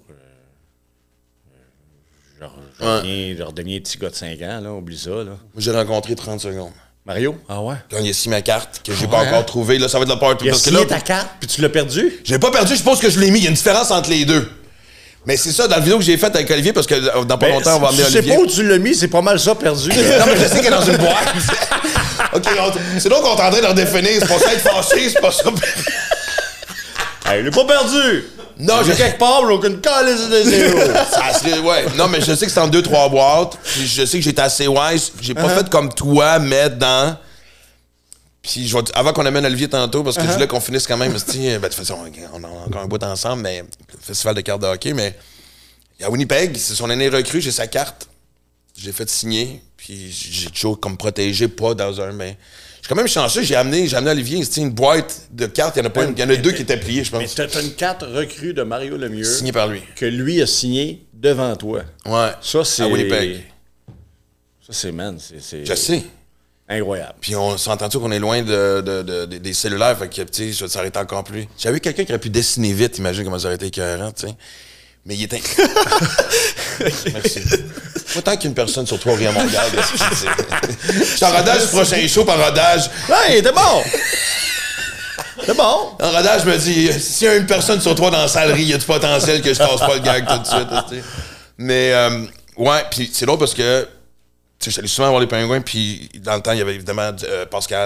Speaker 2: je redeviens petit gars de 5 ans, là, oublie ça. Là.
Speaker 1: Moi, j'ai rencontré 30 secondes.
Speaker 2: Mario? Ah ouais?
Speaker 1: Quand il a signé ma carte, que j'ai pas encore trouvée, là, ça va être la part.
Speaker 2: Il a signé ta carte, puis tu l'as perdu?
Speaker 1: Je l'ai pas perdu, je suppose que je l'ai mis. Il y a une différence entre les deux. Mais c'est ça, dans la vidéo que j'ai faite avec Olivier, parce que dans pas longtemps, on va amener Olivier.
Speaker 2: Je sais pas où tu l'as mis, c'est pas mal ça perdu.
Speaker 1: Non, mais je sais qu'elle est dans une boîte. OK, c'est donc qu'on est en train de redéfinir. C'est pas ça être fâché, c'est pas ça.
Speaker 2: Hey, il est pas perdu!
Speaker 1: Non,
Speaker 2: j'ai quelque part, j'ai aucune calice de zéro.
Speaker 1: Ça serait, ouais. Non, mais je sais que c'est en 2-3 boîtes. Puis je sais que j'étais assez wise. J'ai pas fait comme toi, mettre dans. Puis avant qu'on amène Olivier tantôt, parce que je voulais qu'on finisse quand même. De toute façon, on a encore un bout ensemble, mais le festival de cartes de hockey. Mais à Winnipeg, c'est son année recrue, j'ai sa carte. J'ai fait signer. Puis j'ai toujours comme protégé, pas dans un. Mais je suis quand même chanceux. J'ai amené Olivier une boîte de cartes. Il y en a 2 qui étaient pliées, je pense.
Speaker 2: Mais t'as une carte recrue de Mario Lemieux.
Speaker 1: Signée par lui.
Speaker 2: Que lui a signé devant toi.
Speaker 1: Ouais.
Speaker 2: Ça, c'est.
Speaker 1: À Winnipeg.
Speaker 2: Ça, c'est, man.
Speaker 1: Je sais.
Speaker 2: Incroyable.
Speaker 1: Puis on s'entend-tu qu'on est loin des cellulaires, fait que, tu sais, ça aurait été encore plus. J'avais eu quelqu'un qui aurait pu dessiner vite, imagine comment ça aurait été écœurant, tu sais. Mais il était. Merci. Autant qu'une personne sur 3 rien mondial. Je suis en rodage du prochain show, par rodage.
Speaker 2: Ouais, t'es bon! C'est bon!
Speaker 1: En rodage, je me dis, s'il y a une personne sur 3 dans la salle, il y a du potentiel que je passe pas le gag tout de suite. Tu sais. Mais, ouais, puis c'est drôle parce que. Tu sais, j'allais souvent voir les Pingouins, puis dans le temps, il y avait évidemment Pascal.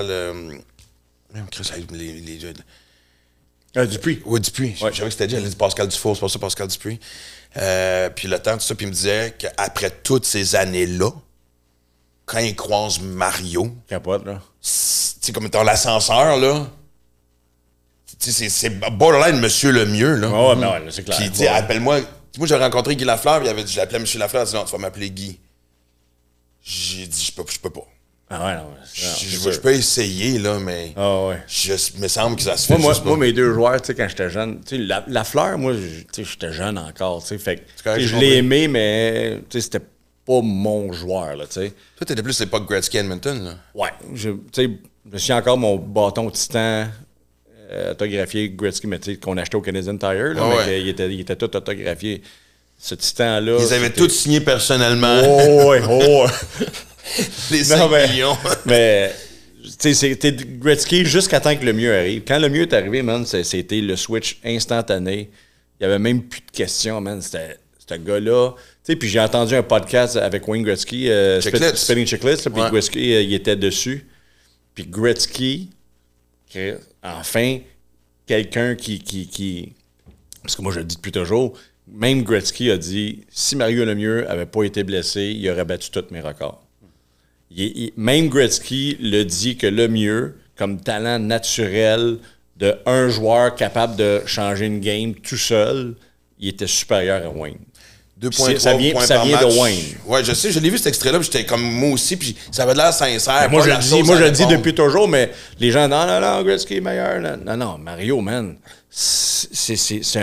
Speaker 2: Dupuis.
Speaker 1: Oui, Dupuis. Ouais. J'avais que c'était dit, elle a dit Pascal Dufour, c'est pas ça, Pascal Dupuis. Puis le temps, tout ça, puis il me disait qu'après toutes ces années-là, quand il croise Mario.
Speaker 2: Capote, là.
Speaker 1: Tu sais, comme dans l'ascenseur, là. Tu sais, c'est borderline Monsieur Lemieux, là.
Speaker 2: Oh, mais ouais, c'est clair.
Speaker 1: Puis il dit, appelle-moi. Moi, j'ai rencontré Guy Lafleur, il avait dit, je l'appelais Monsieur Lafleur, il a dit, non, tu vas m'appeler Guy. J'ai dit, je peux pas.
Speaker 2: Ah ouais, non.
Speaker 1: Je peux essayer, là, mais.
Speaker 2: Ah ouais.
Speaker 1: Il me semble que ça se fait.
Speaker 2: Moi, mes 2 joueurs, tu sais, quand j'étais jeune, tu sais, la Fleur, moi, tu sais, j'étais jeune encore, tu sais, fait que je l'ai aimé, mais, tu sais, c'était pas mon joueur, là, tu sais.
Speaker 1: Toi, t'étais plus l'époque Gretzky Edmonton, là.
Speaker 2: Ouais. Tu sais, je suis encore mon bâton titan autographié Gretzky, mais tu sais, qu'on achetait au Canadian Tire, là, mais il était tout autographié. Ce titan-là.
Speaker 1: Ils avaient tous signé personnellement.
Speaker 2: Oh, ouais, oh, ouais.
Speaker 1: Les 5 millions.
Speaker 2: Mais, tu sais, c'était Gretzky jusqu'à temps que le mieux arrive. Quand le mieux est arrivé, man, c'était le switch instantané. Il n'y avait même plus de questions, man. C'était ce gars-là. Tu sais, puis j'ai entendu un podcast avec Wayne Gretzky, Spinning Checklist, puis Gretzky, il était dessus. Puis Gretzky, enfin, quelqu'un qui. Parce que moi, je le dis depuis toujours. Même Gretzky a dit, si Mario Lemieux n'avait pas été blessé, il aurait battu tous mes records. Même Gretzky le dit que Lemieux, comme talent naturel de un joueur capable de changer une game tout seul, il était supérieur à Wayne.
Speaker 1: 2,3
Speaker 2: ça vient de Wayne.
Speaker 1: Ouais, je sais, je l'ai vu cet extrait-là, puis j'étais comme moi aussi, puis ça avait l'air sincère.
Speaker 2: Moi, je le dis depuis toujours, mais les gens, non, Gretzky est meilleur. Non, Mario, man, c'est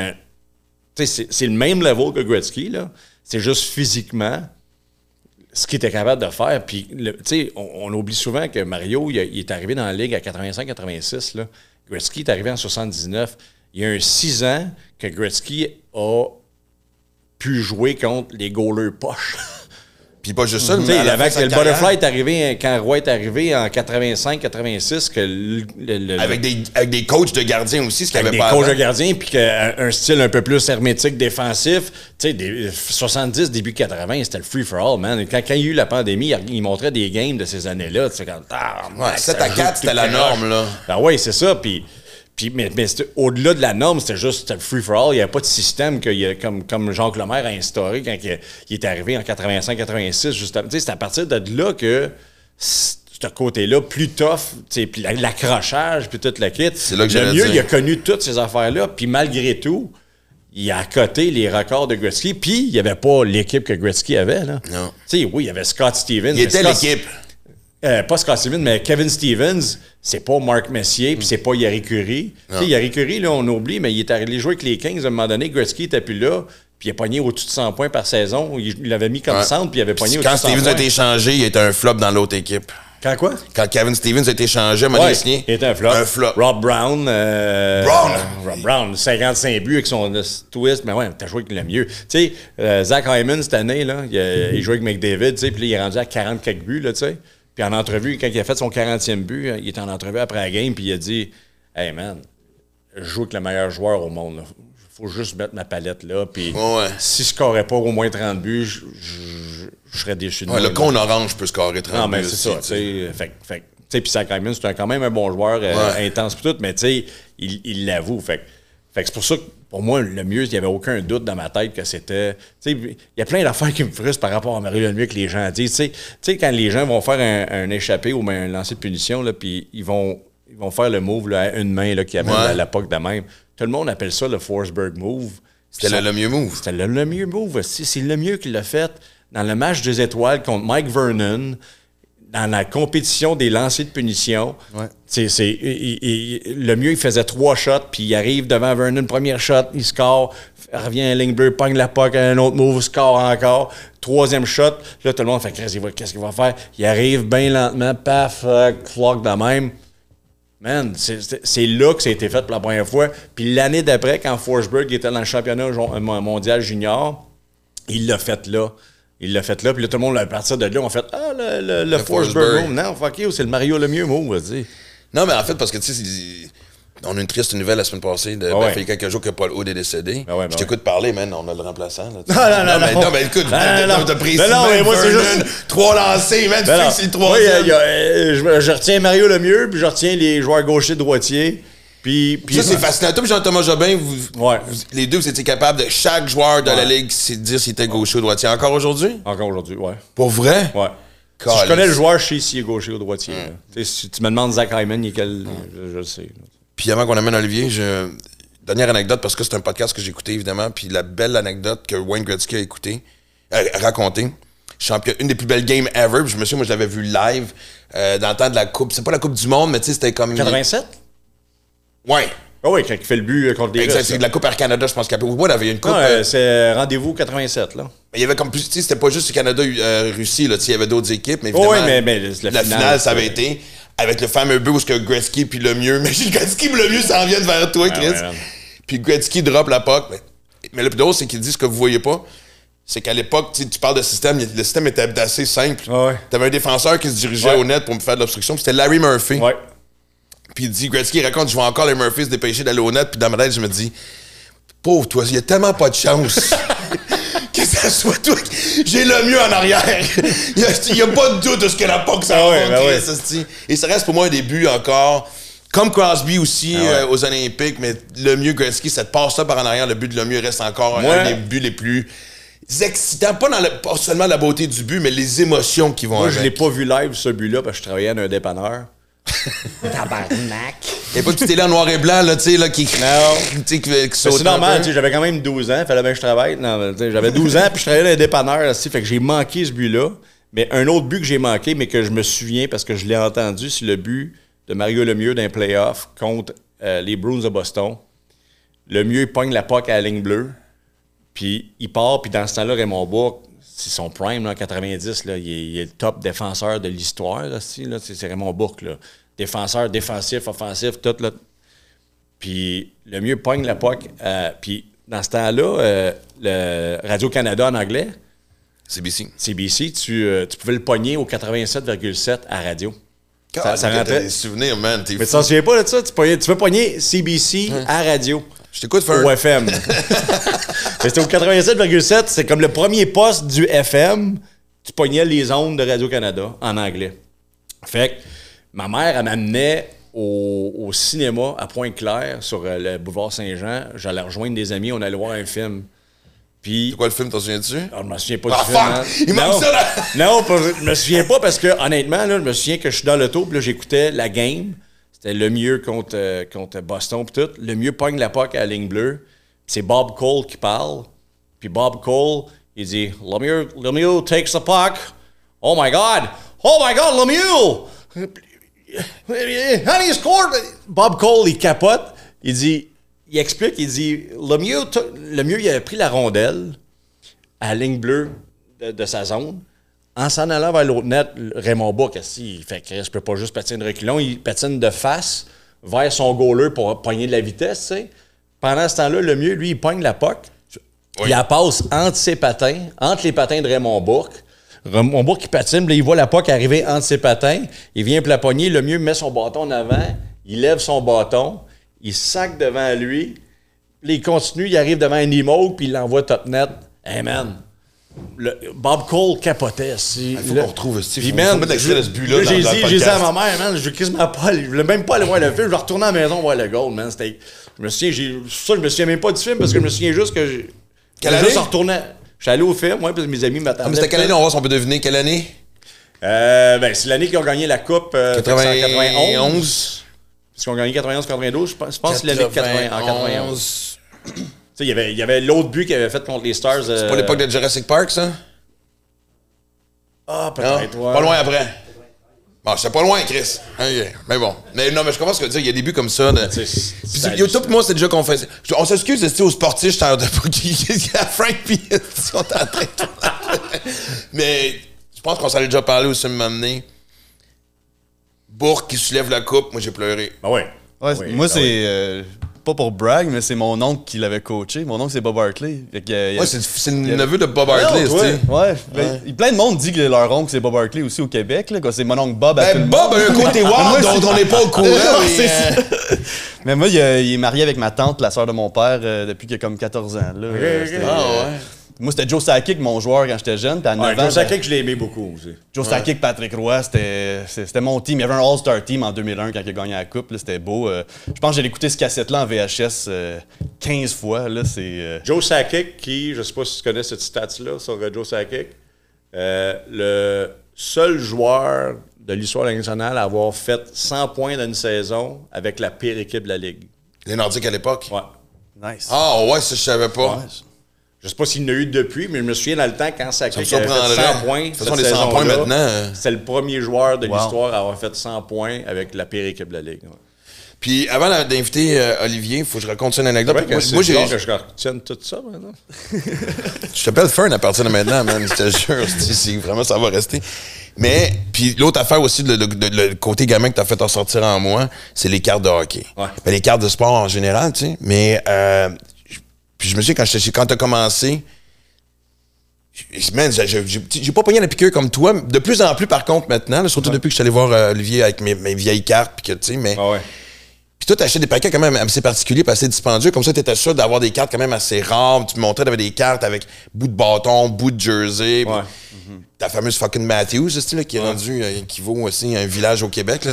Speaker 2: le même level que Gretzky, là. C'est juste physiquement ce qu'il était capable de faire. Puis, tu sais, on oublie souvent que Mario, il est arrivé dans la Ligue à 85-86, là. Gretzky est arrivé en 79. Il y a 6 ans que Gretzky a pu jouer contre les goalers poches.
Speaker 1: Puis pas juste ça,
Speaker 2: Tu sais,
Speaker 1: à la fin de
Speaker 2: avec
Speaker 1: sa
Speaker 2: le
Speaker 1: carrière,
Speaker 2: Butterfly est arrivé quand Roy est arrivé en 85-86, que
Speaker 1: avec des coachs de gardiens aussi, ce qu'il n'y
Speaker 2: avec
Speaker 1: avait
Speaker 2: des
Speaker 1: pas
Speaker 2: coachs de
Speaker 1: avant.
Speaker 2: gardiens, puis qu'un style un peu plus hermétique, défensif. Tu sais, 70, début 80, c'était le free-for-all, man. Quand il y a eu la pandémie, il montrait des games de ces années-là. Tu sais, comme,
Speaker 1: Ouais, 7 à 4, c'était la norme, là.
Speaker 2: Ben oui, c'est ça. Mais au-delà de la norme, c'était le free-for-all. Il n'y avait pas de système comme Jacques Lemaire a instauré quand il est arrivé en 85-86. Justement. C'est à partir de là que ce côté-là, plus tough, puis l'accrochage, puis toute la kit.
Speaker 1: C'est là que
Speaker 2: le
Speaker 1: j'allais
Speaker 2: mieux,
Speaker 1: dire.
Speaker 2: il a connu toutes ces affaires-là. Puis malgré tout, il a accoté les records de Gretzky. Puis il n'y avait pas l'équipe que Gretzky avait. Là.
Speaker 1: Non.
Speaker 2: Oui, il y avait Scott Stevens.
Speaker 1: Il était l'équipe.
Speaker 2: Pas Scott Stevens, mais Kevin Stevens, c'est pas Marc Messier, puis c'est pas Yari Curie. Tu sais, Yari Curie, là, on oublie, mais il est allé jouer avec les Kings à un moment donné. Gretzky était plus là, puis il a pogné au-dessus de 100 points par saison. Il l'avait mis comme centre, puis il avait pogné au-dessus
Speaker 1: Quand
Speaker 2: de 100 points.
Speaker 1: Stevens a été échangé, il était un flop dans l'autre équipe.
Speaker 2: Quand quoi?
Speaker 1: Quand Kevin Stevens a été échangé,
Speaker 2: Ouais,
Speaker 1: signé.
Speaker 2: il était un flop.
Speaker 1: Un flop.
Speaker 2: Rob Brown.
Speaker 1: Brown!
Speaker 2: Rob Brown, 55 buts avec son twist. Mais ouais, t'as joué avec le mieux. Tu sais, Zach Hyman, cette année, là, il jouait avec McDavid, tu sais, puis là, il est rendu à 40 quelques buts, là, tu sais. Puis en entrevue, quand il a fait son 40e but, il était en entrevue après la game, puis il a dit « Hey man, je joue avec le meilleur joueur au monde. Il faut juste mettre ma palette là. Puis si je scorais pas au moins 30 buts, je serais déçu de moi.
Speaker 1: Le con orange peut scorer 30 buts.
Speaker 2: Non, mais c'est ça. Tu sais, puis Zach Hyman, c'est quand même un bon joueur, intense pis tout, mais tu sais, il l'avoue. Fait que c'est pour ça que, pour moi, le mieux, il n'y avait aucun doute dans ma tête que c'était... Tu sais, il y a plein d'affaires qui me frustrent par rapport à Mario Lemieux que les gens disent. Tu sais, quand les gens vont faire un échappé ou un lancer de punition, là, puis ils vont faire le move là, à une main là, qui amène la puck de même. Tout le monde appelle ça le Forsberg move.
Speaker 1: C'était le mieux move.
Speaker 2: C'était le mieux move. C'est le mieux qu'il l'a fait dans le match des étoiles contre Mike Vernon, dans la compétition des lancers de punition.
Speaker 3: Ouais.
Speaker 2: Le mieux, il faisait 3 shots, puis il arrive devant Vernon, première shot, il score, revient à la ligne bleue, pogne la puck, un autre move, score encore. 3e shot, là, tout le monde fait qu'est-ce qu'il va faire? Il arrive bien lentement, paf, clock de même. Man, c'est là que ça a été fait pour la première fois. Puis l'année d'après, quand Forsberg était dans le championnat mondial junior, il l'a fait là. Puis là, tout le monde, à partir de là, on fait « Ah, le Forsberg move. Non, fuck you, c'est le Mario Lemieux move, vas-y. »
Speaker 1: Non, mais en fait, parce que, tu sais, on a une triste nouvelle la semaine passée. Il y a quelques jours que Paul Hood est décédé. Je t'écoute parler, man, on a le remplaçant. Là, non, mais écoute, t'as pris
Speaker 2: moi, c'est juste
Speaker 1: 3 lancés, man, tu sais que c'est le 3e.
Speaker 2: Je retiens Mario Lemieux, puis je retiens les joueurs gauchers-droitiers. Puis
Speaker 1: ça, c'est fascinant. Toi et Jean-Thomas Jobin, les deux, vous étiez capables de chaque joueur de la Ligue dire s'il était gaucher ou droitier. Encore aujourd'hui?
Speaker 2: Encore aujourd'hui, ouais.
Speaker 1: Pour vrai?
Speaker 2: Ouais. Si je connais le joueur, je sais s'il est gaucher ou droitier. Si tu me demandes Zach Hyman, il est quel... Je le sais. Là.
Speaker 1: Puis avant qu'on amène Olivier, dernière anecdote, parce que c'est un podcast que j'ai écouté, évidemment, puis la belle anecdote que Wayne Gretzky a racontée. Une des plus belles games ever. Puis je me souviens, moi, je l'avais vu live dans le temps de la Coupe. C'est pas la Coupe du Monde, mais tu sais, c'était comme...
Speaker 2: 87?
Speaker 1: Ouais.
Speaker 2: Ah oui, quand il fait le but contre les Russes.
Speaker 1: Exact, c'est de la Coupe Air Canada, je pense qu'il y avait une coupe.
Speaker 2: Non, c'est rendez-vous 87, là.
Speaker 1: Mais il y avait comme plus, tu sais, c'était pas juste Canada-Russie, là, tu sais, il y avait d'autres équipes, mais évidemment,
Speaker 2: mais la finale,
Speaker 1: ça avait été avec le fameux but où ce que Gretzky puis Lemieux, mais Gretzky puis Lemieux s'en viennent vers toi, Chris. Puis Gretzky drop la puck, mais le plus drôle, c'est qu'il dit ce que vous voyez pas, c'est qu'à l'époque, tu parles de système, le système était assez simple. T'avais un défenseur qui se dirigeait au net pour me faire de l'obstruction, c'était Larry Murphy.
Speaker 2: Ouais.
Speaker 1: Puis il dit, Gretzky raconte, je vois encore les Murphys se dépêcher d'aller au net, puis dans ma tête, je me dis, pauvre toi, il y a tellement pas de chance que ça soit toi. J'ai le mieux en arrière. Il n'y a pas de doute de ce que la POC ça va. Et ça reste pour moi un début encore. Comme Crosby aussi aux Olympiques, mais le mieux Gretzky, cette passe-là par en arrière, le but de le mieux reste encore un des buts les plus excitants. Pas seulement la beauté du but, mais les émotions qui vont avec.
Speaker 2: Moi, je l'ai pas vu live, ce but-là, parce que je travaillais dans un dépanneur. Tabarnak.
Speaker 1: Il n'y a pas de télé en noir et blanc, là, tu sais, là, qui saute.
Speaker 2: C'est normal, tu sais, j'avais quand même 12 ans, fallait bien que je travaille. Non, j'avais 12 ans, puis je travaillais dans un dépanneur, aussi, fait que j'ai manqué ce but-là. Mais un autre but que j'ai manqué, mais que je me souviens parce que je l'ai entendu, c'est le but de Mario Lemieux d'un playoff contre les Bruins de Boston. Lemieux, il pogne la puck à la ligne bleue, puis il part, puis dans ce temps-là, Raymond Bourque, c'est son prime, là, en 90, là, il est le top défenseur de l'histoire, là, c'est Raymond Bourque, là. Défenseur, défensif, offensif, tout, là. Puis Lemieux pogne la puck, puis dans ce temps-là, le Radio-Canada en anglais, CBC, tu pouvais le pogner au 87,7 à radio. Ça rentrait.
Speaker 1: Des souvenirs, man.
Speaker 2: Mais tu t'en souviens pas de ça? Tu peux pogner CBC à radio.
Speaker 1: Je t'écoute, Fern.
Speaker 2: Au FM. C'était au 87,7. C'est comme le premier poste du FM. Tu pognais les ondes de Radio-Canada en anglais. Fait que ma mère, elle m'amenait au cinéma à Pointe-Claire, sur le boulevard Saint-Jean. J'allais rejoindre des amis, on allait voir un film. Puis,
Speaker 1: c'est quoi le film, t'en souviens-tu?
Speaker 2: Je me souviens pas du film. Hein.
Speaker 1: Il manque ça, là!
Speaker 2: Non, je me souviens pas parce que, honnêtement, là, je me souviens que je suis dans l'auto, puis là, j'écoutais la game. C'était le mieux contre Boston, puis tout. Le mieux pogne la puck à la ligne bleue. C'est Bob Cole qui parle. Puis Bob Cole, il dit « Lemieux takes the puck. Oh my God! Lemieux! Honey scored! » Bob Cole, il capote. Il explique, il dit Lemieux, il a pris la rondelle à la ligne bleue de sa zone. En s'en allant vers l'autre net, Raymond Bourque, il fait que je peux pas juste patiner de reculons, il patine de face vers son goaler pour pogner de la vitesse, tu sais. Pendant ce temps-là, Lemieux, lui, il pogne la puck. Oui. Il la passe entre ses patins, entre les patins de Raymond Bourque. Raymond Bourque, il patine, là, il voit la puck arriver entre ses patins. Il vient pour la pogner. Lemieux met son bâton en avant. Il lève son bâton. Il sac devant lui. Puis il continue. Il arrive devant un immeuble. Puis il l'envoie top net. Hey, man. Bob Cole capotait.
Speaker 1: Il faut qu'on retrouve Steve.
Speaker 2: Puis, man, j'ai dit à ma mère, man, je voulais même pas aller voir le film. Je vais retourner à la maison voir le goal, man. Je me souviens même pas du film parce que je me souviens juste que je retournais. Je suis allé au film, puis mes amis m'attendaient.
Speaker 1: Mais c'était quelle année? On va voir si on peut deviner quelle année?
Speaker 2: C'est l'année qu'ils ont gagné la Coupe
Speaker 1: 91.
Speaker 2: Parce qu'ils ont gagné 91-92, je pense que c'est l'année de 91. Il y avait l'autre but qu'ils avaient fait contre les Stars.
Speaker 1: C'est pas l'époque de Jurassic Park, ça?
Speaker 2: Ah, peut-être, ouais.
Speaker 1: Pas loin après. Bon, c'est pas loin, Chris. Okay. Mais bon. Mais non, mais je comprends ce que tu veux dire. Il y a des buts comme ça. Puis, toi, moi, c'est déjà qu'on fait. On s'excuse, aux sportifs, je t'en de pas qui. Frank puis ils sont en train de. Mais je pense qu'on s'en est déjà parlé aussi, m'amener. Bourque qui soulève la coupe, moi, j'ai pleuré.
Speaker 2: Ah ouais.
Speaker 4: Moi, c'est. Pas pour brag, mais c'est mon oncle qui l'avait coaché. Mon oncle, c'est Bob Hartley.
Speaker 1: C'est le neveu de Bob Hartley, tu sais.
Speaker 4: Ouais. Plein de monde dit que leur oncle, c'est Bob Hartley aussi au Québec. Là, c'est mon oncle Bob.
Speaker 1: Bob a un côté wild dont on n'est pas au courant.
Speaker 4: Mais moi, il est marié avec ma tante, la sœur de mon père, depuis qu'il a comme 14 ans. Là, moi, c'était Joe Sakic, mon joueur, quand j'étais jeune.
Speaker 2: Joe Sakic, je l'ai aimé beaucoup aussi.
Speaker 4: Joe Sakic, Patrick Roy, c'était mon team. Il y avait un All-Star team en 2001 quand il a gagné la Coupe. Là, c'était beau. Je pense que j'ai écouté ce cassette-là en VHS 15 fois. Là,
Speaker 2: Joe Sakic, je sais pas si tu connais cette stat-là sur Joe Sakic, le seul joueur de l'histoire nationale à avoir fait 100 points dans une saison avec la pire équipe de la Ligue.
Speaker 1: Les Nordiques à l'époque?
Speaker 2: Ouais.
Speaker 4: Nice.
Speaker 1: Ah ouais, ça je savais pas. Ouais.
Speaker 2: Je sais pas s'il y en a eu depuis, mais je me souviens dans le temps quand Sakic avait fait 100 points.
Speaker 1: De toute façon, les 100 points maintenant.
Speaker 2: C'est le premier joueur de l'histoire à avoir fait 100 points avec la pire équipe de la Ligue. Ouais.
Speaker 1: Puis avant d'inviter Olivier, il faut que je raconte une anecdote.
Speaker 2: Moi, que je retienne tout ça maintenant.
Speaker 1: Je t'appelle Fern à partir de maintenant, man. Je te jure, si vraiment ça va rester. Mais, puis l'autre affaire aussi, le côté gamin que t'as fait ressortir en moi, c'est les cartes de hockey.
Speaker 2: Ouais.
Speaker 1: Ben, les cartes de sport en général, tu sais. Mais, puis je me souviens, quand t'as commencé, man, j'ai pas pogné la piqûre comme toi. De plus en plus, par contre, maintenant, là, surtout depuis que je suis allé voir Olivier avec mes vieilles cartes, puis que, tu sais, mais...
Speaker 2: Ah ouais.
Speaker 1: Puis toi, t'achetais des paquets quand même assez particuliers, pas assez dispendieux. Comme ça, t'étais sûr d'avoir des cartes quand même assez rares. Tu me montrais, t'avais des cartes avec bout de bâton, bout de jersey.
Speaker 2: Ouais.
Speaker 1: Ta fameuse fucking Matthews, là, qui est rendu, qui vaut aussi un village au Québec, là,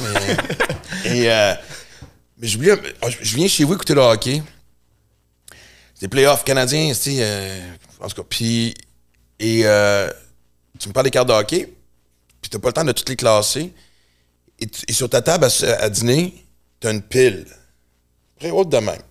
Speaker 1: mais je viens chez vous écouter le hockey. C'est des playoffs canadiens, en tout cas. Puis, tu me parles des cartes de hockey, puis t'as pas le temps de toutes les classer. Et sur ta table à dîner, t'as une pile. Très haute de même.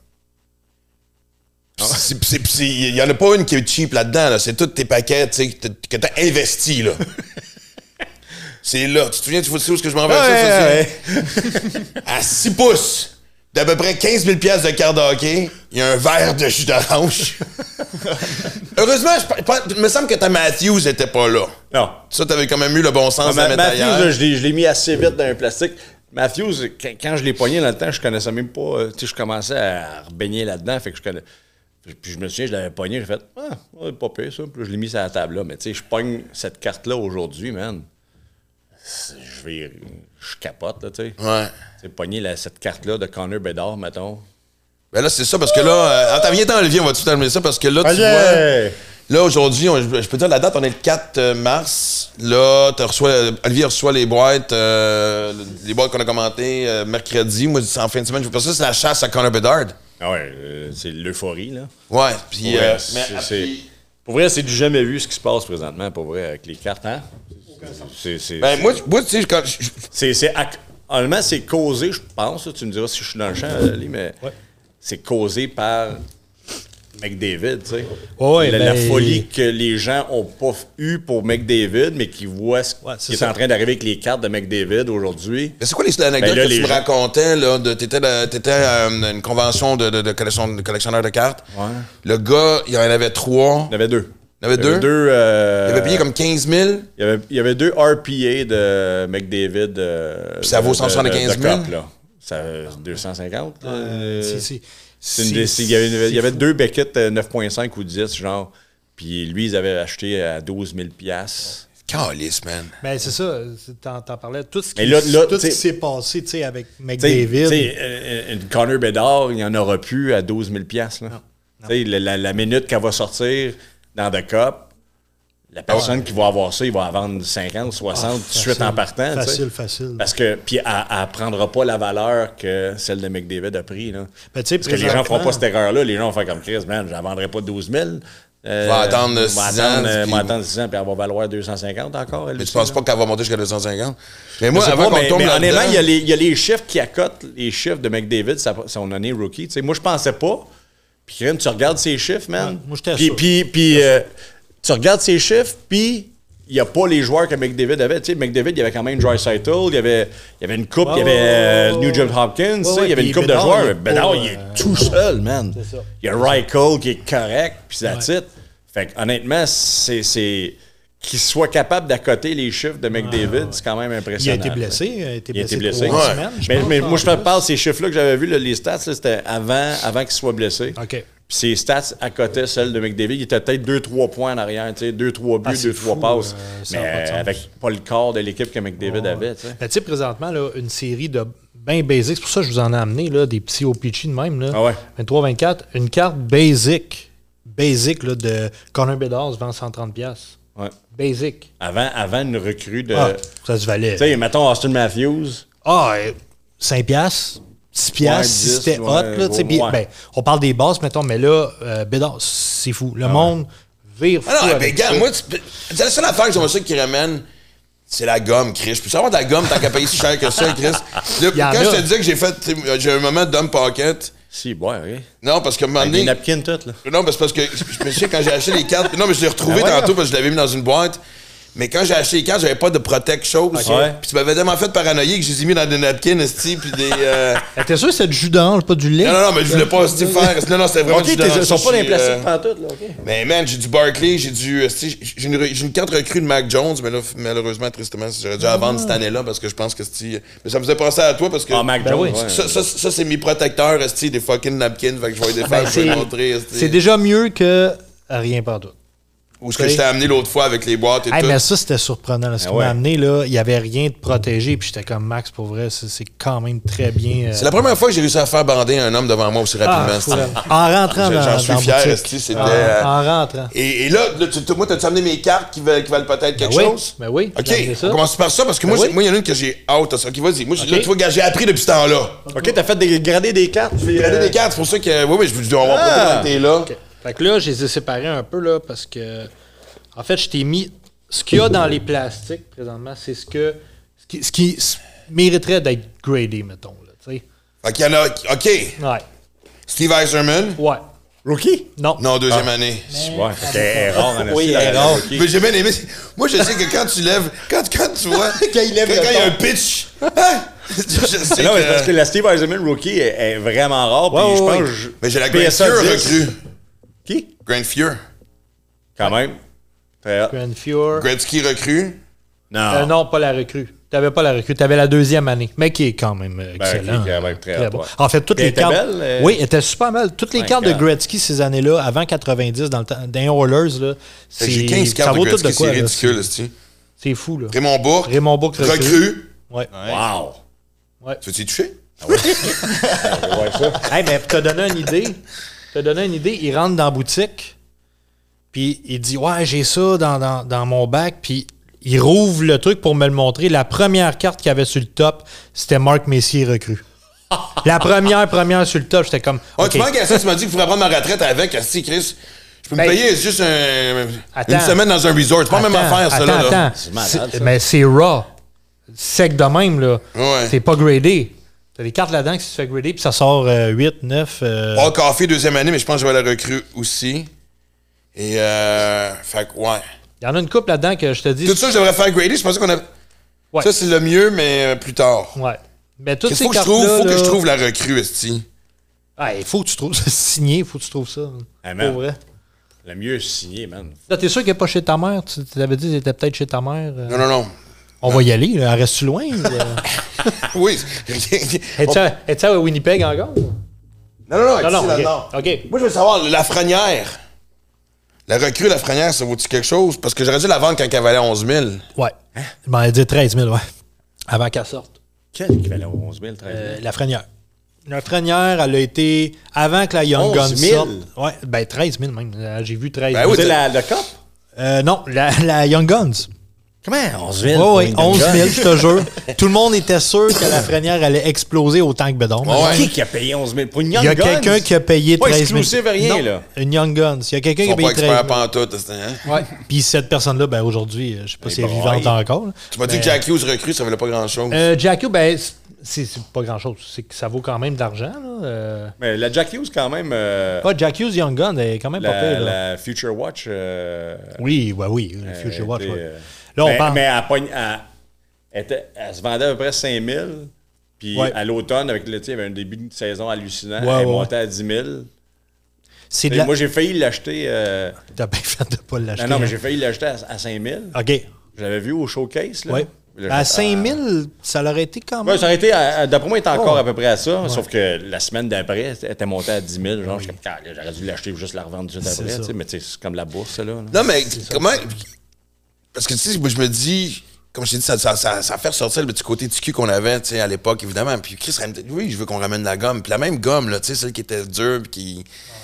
Speaker 1: Il y en a pas une qui est cheap là-dedans, là. C'est tous tes paquets, tu sais, que t'as investi, là. C'est là. Tu te souviens, tu sais où est-ce que je m'en vais? À 6 pouces. D'à peu près 15 000 $ de cartes de hockey, il y a un verre de jus d'orange. Heureusement, il me semble que ta Matthews n'était pas là.
Speaker 2: Non.
Speaker 1: Ça, t'avais quand même eu le bon sens de la mettre ailleurs.
Speaker 2: Matthews, je l'ai mis assez vite dans un plastique. Matthews, quand je l'ai pogné dans le temps, je connaissais même pas. Tu sais, je commençais à baigner là-dedans, fait que Puis je me souviens, je l'avais pogné, j'ai fait « Ah, ouais, pas pire ça ». Puis là, je l'ai mis sur la table là. Mais tu sais, je pogne cette carte-là aujourd'hui, man. Je capote, là, tu sais.
Speaker 1: Ouais.
Speaker 2: Tu sais, pogner cette carte-là de Connor Bedard, mettons.
Speaker 1: Ben là, c'est ça, parce que là... attends, viens-t'en, Olivier, on va tout terminer ça, parce que là, tu vois... Là, aujourd'hui, je peux dire la date, on est le 4 mars. Là, Olivier reçoit les boîtes qu'on a commentées mercredi. Moi, c'est en fin de semaine. Parce que ça, c'est la chasse à Connor Bedard.
Speaker 2: Ah ouais, c'est l'euphorie, là.
Speaker 1: Ouais, puis...
Speaker 2: Pour vrai, c'est du jamais vu ce qui se passe présentement, pour vrai, avec les cartes, hein?
Speaker 1: Ben, moi tu sais, quand...
Speaker 2: Honnêtement, c'est causé, je pense, tu me diras si je suis dans le champ, Ali, mais c'est causé par McDavid, tu sais. La folie que les gens n'ont pas eue pour McDavid, mais qui voient ce qui est en train d'arriver avec les cartes de McDavid aujourd'hui.
Speaker 1: Mais c'est quoi l'anecdote que tu me racontais, là? T'étais à une convention de collectionneurs de cartes.
Speaker 2: Ouais.
Speaker 1: Le gars, il y en avait 3.
Speaker 2: Il y en avait 2.
Speaker 1: Il y avait 2? Il avait payé comme 15 000.
Speaker 2: Il y avait 2 RPA de McDavid.
Speaker 1: Puis ça vaut 175 000?
Speaker 2: Là. Ça 250?
Speaker 3: Il
Speaker 2: y avait 2 Beckett 9.5 ou 10, genre. Puis lui, ils avaient acheté à 12 000 $.
Speaker 1: Calice, man.
Speaker 3: Ben, c'est ça. T'en parlais. Tout ce qui s'est passé, tu sais, avec McDavid.
Speaker 2: Une Connor Bedard, il n'y en aura plus à 12 000 $. Là. La minute qu'elle va sortir dans The Cup, la personne qui va avoir ça, il va en vendre 50, 60 tout de suite en partant.
Speaker 3: Facile.
Speaker 2: Parce que, puis elle ne prendra pas la valeur que celle de McDavid a pris. Là.
Speaker 3: Ben,
Speaker 2: parce que les gens ne feront pas cette erreur-là. Les gens vont faire comme Chris, man, je ne la vendrai pas 12 000.
Speaker 1: Je vais attendre 6 ans.
Speaker 2: Je vais attendre 6 ans, puis elle va valoir 250 encore.
Speaker 1: Mais tu penses pas qu'elle va monter jusqu'à 250?
Speaker 2: Mais moi, avant qu'on tombe là-dedans... Honnêtement, il y a les chiffres qui accotent les chiffres de McDavid, son année rookie. T'sais, moi, je pensais pas. Puis, Krim, tu regardes ces chiffres, man.
Speaker 3: Ouais, moi, j'étais sûr.
Speaker 2: Puis tu regardes ces chiffres, puis il n'y a pas les joueurs que McDavid avait. Tu sais, McDavid, il y avait quand même Draisaitl, il y avait une coupe, il y avait Nugent Hopkins, il y avait une coupe de joueurs. Bedard, il est tout seul, man. Il y a Reichel qui est correct, puis that's it. Fait que, honnêtement, c'est qu'il soit capable d'accoter les chiffres de McDavid, c'est quand même impressionnant.
Speaker 3: Il a été blessé. Il a été blessé.
Speaker 2: 3 semaines, mais moi, je te parle de ces chiffres-là que j'avais vus, les stats, là, c'était avant qu'il soit blessé.
Speaker 3: OK.
Speaker 2: Puis ses stats accotaient celles de McDavid. Il était peut-être 2-3 points en arrière, 2-3 buts, 2-3 passes. Mais avec pas le corps de l'équipe que McDavid avait.
Speaker 3: Tu sais, présentement, là, une série de bien basic, c'est pour ça que je vous en ai amené, là, des petits OPG de même. Là, 23-24, une carte basic là, de Connor Bedard se vend 130$.
Speaker 2: Ouais.
Speaker 3: Basic.
Speaker 2: Avant une recrue de...
Speaker 3: ça se valait.
Speaker 2: Tu sais, mettons Austin Matthews.
Speaker 3: 5$. 6$, si c'était hot. Là, ben, on parle des bases, mettons, mais là, Bédard, c'est fou. Le monde vire fou.
Speaker 1: Ah non, mais gars, moi, c'est la seule affaire que j'aimerais ça qui ramène, c'est la gomme, Chris. Je peux savoir de la gomme tant qu'à payer si cher que ça, Chris. Là, quand je te disais que j'ai un moment de dump pocket.
Speaker 2: Si, ouais, oui.
Speaker 1: Non, parce que un moment donné.
Speaker 2: Des napkins, tout, là.
Speaker 1: Non, mais c'est parce que je me souviens quand j'ai acheté les cartes. Non, mais je l'ai retrouvé tantôt parce que je l'avais mis dans une boîte. Mais quand j'ai acheté les cartes, j'avais pas de protect chose. Puis tu m'avais tellement fait paranoïer que je les ai mis dans des napkins, puis des.
Speaker 3: T'es sûr que c'est du jus d'orange, pas du lait?
Speaker 1: Non, mais je voulais pas faire. Non, c'était vraiment du jus d'orange.
Speaker 2: Ils sont pas dans les plastiques pantoute, là, OK.
Speaker 1: Mais man, j'ai du Barkley, j'ai une carte recrue de Mac Jones, mais là, malheureusement, tristement, j'aurais dû la vendre cette année-là parce que je pense que c'était. Mais ça me faisait penser à toi parce que.
Speaker 2: Mac Jones.
Speaker 1: Ça, c'est mes protecteurs, des fucking napkins. Fait que je vais les défaire, je vais les montrer.
Speaker 3: C'est déjà mieux que rien pantoute.
Speaker 1: Ou ce que je t'ai amené l'autre fois avec les boîtes et tout.
Speaker 3: Mais ça, c'était surprenant. Là. Ce qu'il m'a amené, là, il n'y avait rien de protégé. Puis j'étais comme Max, pour vrai, c'est quand même très bien.
Speaker 1: C'est la première fois que j'ai réussi à faire bander un homme devant moi aussi rapidement.
Speaker 3: En rentrant dans
Speaker 1: j'en suis fier, c'était...
Speaker 3: En rentrant.
Speaker 1: Et là, moi, t'as-tu amené mes cartes qui valent peut-être quelque chose?
Speaker 3: Ben oui.
Speaker 1: OK, on commence par ça, parce que moi, il y en a une que j'ai out. OK, vas-y. Moi, là, tu vois, j'ai appris depuis ce temps-là.
Speaker 2: OK, t'as fait grader des cartes.
Speaker 1: Grader des cartes, c'est pour ça que... Oui, je me dis, on va pas t'es là.
Speaker 3: Fait que là, je les ai séparés un peu, là, parce que... En fait, je t'ai mis... Ce qu'il y a dans les plastiques, présentement, c'est ce qui mériterait d'être gradé, mettons. Là, tu sais.
Speaker 1: Fait qu'il y en a... OK.
Speaker 3: Ouais.
Speaker 1: Steve Yzerman.
Speaker 3: Ouais.
Speaker 2: Rookie?
Speaker 3: Non.
Speaker 1: Non, deuxième année.
Speaker 2: Ouais, c'était rare en
Speaker 3: Oui, rare.
Speaker 1: Mais j'ai bien aimé... Moi, je sais que quand tu lèves... Quand tu vois... quand il y a un pitch...
Speaker 2: je sais non, mais parce que la Steve Yzerman Rookie est vraiment rare. Puis je pense
Speaker 1: mais j'ai la Grand Fuhr recrue.
Speaker 2: Qui?
Speaker 1: Grand Fuhr.
Speaker 2: Quand même.
Speaker 3: Grand Fuhr.
Speaker 1: Gretzky recrue.
Speaker 3: Non, pas la recrue. Tu n'avais pas la recrue. Tu avais la deuxième année, mais qui est quand même excellent.
Speaker 2: Qui est quand même très bon.
Speaker 3: En fait, toutes les cartes.
Speaker 2: Belle,
Speaker 3: Oui, elle était super belle. Toutes les cartes de Gretzky ces années-là, avant 90, dans les Oilers, là,
Speaker 1: j'ai 15 cartes de Gretzky, c'est ridicule.
Speaker 3: C'est fou, là.
Speaker 1: Raymond Bourque. Recrue.
Speaker 3: Ouais.
Speaker 2: Wow.
Speaker 1: Ouais. Tu veux-tu toucher?
Speaker 2: Ah oui. Ouais, ça.
Speaker 3: Hey, mais pour te donner une idée, il rentre dans la boutique, puis il dit « Ouais, j'ai ça dans mon bac », puis il rouvre le truc pour me le montrer. La première carte qu'il y avait sur le top, c'était Marc Messier recrue. La première sur le top, j'étais comme...
Speaker 1: Okay. Tu manques à ça, tu m'as dit qu'il faudrait prendre ma retraite avec, Asti, Chris. Je peux me payer juste une semaine dans un resort. C'est pas la même affaire, ça, là.
Speaker 3: Attends,
Speaker 2: c'est malade, ça.
Speaker 3: Mais c'est raw. Sec de même, là.
Speaker 1: Ouais.
Speaker 3: C'est pas gradé. T'as des cartes là-dedans qui se fait grader, puis ça sort 8, 9...
Speaker 1: Paul Coffey, deuxième année, mais je pense que je vais la recrue aussi. Et, fait que, ouais.
Speaker 3: Il y en a une couple là-dedans que je te dis...
Speaker 1: Tout ça, je devrais faire grader. Je pensais qu'on a...
Speaker 3: Ouais.
Speaker 1: Ça, c'est le mieux, mais plus tard.
Speaker 3: Ouais. Mais toutes ces
Speaker 1: faut
Speaker 3: cartes-là...
Speaker 1: faut que je trouve la recrue, esti.
Speaker 3: Ah, il faut que tu trouves ça signé, il faut que tu trouves ça.
Speaker 2: Pour
Speaker 3: vrai.
Speaker 2: Le mieux signé, man.
Speaker 3: Là, t'es sûr qu'il n'est pas chez ta mère? Tu t'avais dit qu'il était peut-être chez ta mère?
Speaker 1: Non.
Speaker 3: On va y aller, là. Elle reste-tu loin?
Speaker 1: Oui.
Speaker 3: Es-tu à Winnipeg encore?
Speaker 1: Non,
Speaker 3: OK.
Speaker 1: Moi, je veux savoir, Lafrenière. La recrue Lafrenière, ça vaut-tu quelque chose? Parce que j'aurais dû la vendre quand elle valait 11 000.
Speaker 3: Ouais. Je m'en ai dit 13 000, ouais. Avant qu'elle sorte.
Speaker 2: Quelle qui valait 11 000, 13 000?
Speaker 3: Lafrenière. Lafrenière, elle a été... Avant que la Young Guns sorte... Ouais, ben 13 000 même. J'ai vu 13 000.
Speaker 1: Ben oui,
Speaker 2: c'est le cop?
Speaker 3: Non, la Young Guns.
Speaker 2: Comment? 11 000?
Speaker 3: Oui, 11 000, je te jure. Tout le monde était sûr que la Lafrenière allait exploser autant que Bedon.
Speaker 2: Qui a payé 11 000? Pour une Young Guns?
Speaker 3: Il y a quelqu'un qui a payé 13 000.
Speaker 2: Pas exclusive, rien, là.
Speaker 3: Une Young Guns. Il y a quelqu'un qui a payé 13 000.
Speaker 1: Ils sont pas experts pantoute, hein?
Speaker 3: Ouais. Puis cette personne-là, ben aujourd'hui, je sais pas si elle est vivante encore. Là.
Speaker 1: Tu m'as dit que Jack Hughes recrue, ça valait pas grand-chose.
Speaker 3: Jack Hughes, ben c'est pas grand-chose. C'est que ça vaut quand même de l'argent.
Speaker 2: Mais la Jack Hughes, quand même...
Speaker 3: Pas Jack Hughes Young Gun, elle est quand même pas pire.
Speaker 2: La Future Watch...
Speaker 3: Oui, la Future Watch, oui.
Speaker 2: Là, on parle... Mais elle se vendait à peu près 5 000. Puis à l'automne, avec il y avait un début de saison hallucinant. Elle est montée à 10 000. Moi, j'ai failli l'acheter...
Speaker 3: T'as bien fait de pas l'acheter.
Speaker 2: Non, mais j'ai failli l'acheter à 5 000.
Speaker 3: OK.
Speaker 2: Je l'avais vu au showcase. Là.
Speaker 3: Oui. À 5 000, ça l'aurait été quand même.
Speaker 2: Oui, ça aurait été, d'après moi, il était encore à peu près à ça. Sauf que la semaine d'après, elle était montée à 10 000. Genre, j'aurais dû l'acheter ou juste la revendre tout de suite après. Mais c'est comme la bourse, là.
Speaker 1: Non, mais comment... Parce que, tu sais, moi, je me dis... Comme je t'ai dit, ça fait ressortir le petit côté du cul qu'on avait, tu sais, à l'époque, évidemment. Puis Chris, oui, je veux qu'on ramène la gomme. Puis la même gomme, là, tu sais, celle qui était dure, puis qui...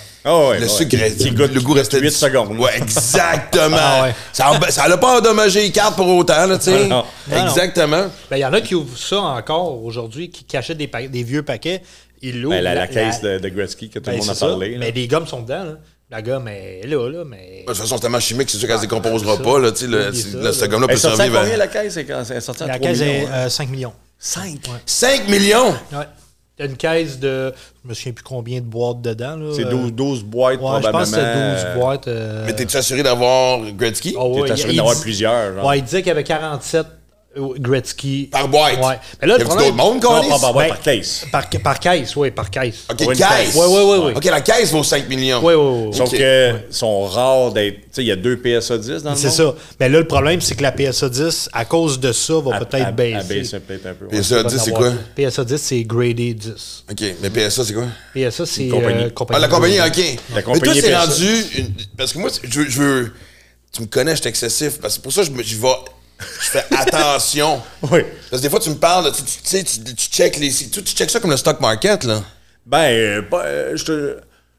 Speaker 1: le sucre, le goût restait...
Speaker 2: 8 secondes.
Speaker 1: Ouais, exactement. Ça l'a pas endommagé les cartes pour autant, là, tu sais. Exactement.
Speaker 3: Ben, il y en a qui ouvrent ça encore aujourd'hui, qui cachaient des vieux paquets. Ils l'ouvrent.
Speaker 2: La caisse de Gretzky que tout le monde a parlé.
Speaker 3: Mais les gommes sont dedans, là. La gomme est là, mais...
Speaker 1: De toute façon, c'est tellement chimique, c'est sûr qu'elle ne se décomposera pas, là, tu sais, ce gomme-là peut survivre.
Speaker 2: Combien la caisse? Elle est sortie à 3 millions?
Speaker 3: La caisse est 5 millions.
Speaker 2: 5?
Speaker 3: Ouais.
Speaker 1: 5 millions?
Speaker 3: Ouais. T'as une caisse de... Je me souviens plus combien de boîtes dedans, là.
Speaker 2: C'est 12 boîtes, probablement.
Speaker 3: Je pense que c'est 12 boîtes.
Speaker 1: Mais t'es-tu assuré d'avoir Gretzky?
Speaker 2: T'es assuré d'avoir plusieurs, genre.
Speaker 3: Ouais, il disait qu'il y avait 47... Gretzky.
Speaker 1: Par boîte?
Speaker 3: Ouais. Mais là,
Speaker 1: y a d'autres mondes, qu'on
Speaker 2: Non, pas par boîte, par caisse.
Speaker 3: Par caisse, oui, par caisse.
Speaker 1: OK, caisse?
Speaker 3: Oui.
Speaker 1: OK, la caisse vaut 5 millions.
Speaker 3: Oui.
Speaker 2: Sauf que sont rares d'être... Tu sais, il y a 2 PSA 10 dans le monde.
Speaker 3: C'est ça. Mais là, le problème, c'est que la PSA 10, à cause de ça, va peut-être baisser.
Speaker 2: Elle baisse peut-être un peu.
Speaker 1: PSA 10, c'est quoi?
Speaker 3: PSA 10, c'est gradé 10.
Speaker 1: OK, mais PSA, c'est quoi?
Speaker 3: PSA, c'est
Speaker 2: compagnie.
Speaker 1: Ah, la compagnie, OK.
Speaker 2: La compagnie
Speaker 1: mais toi, c'est
Speaker 2: PSA.
Speaker 1: rendu... Parce que moi, je veux... Tu me connais, je suis excessif. Parce que pour ça, je fais attention.
Speaker 2: Oui.
Speaker 1: Parce que des fois, tu me parles, tu sais, tu checkes tu checkes ça comme le stock market, là.
Speaker 2: Ben, tu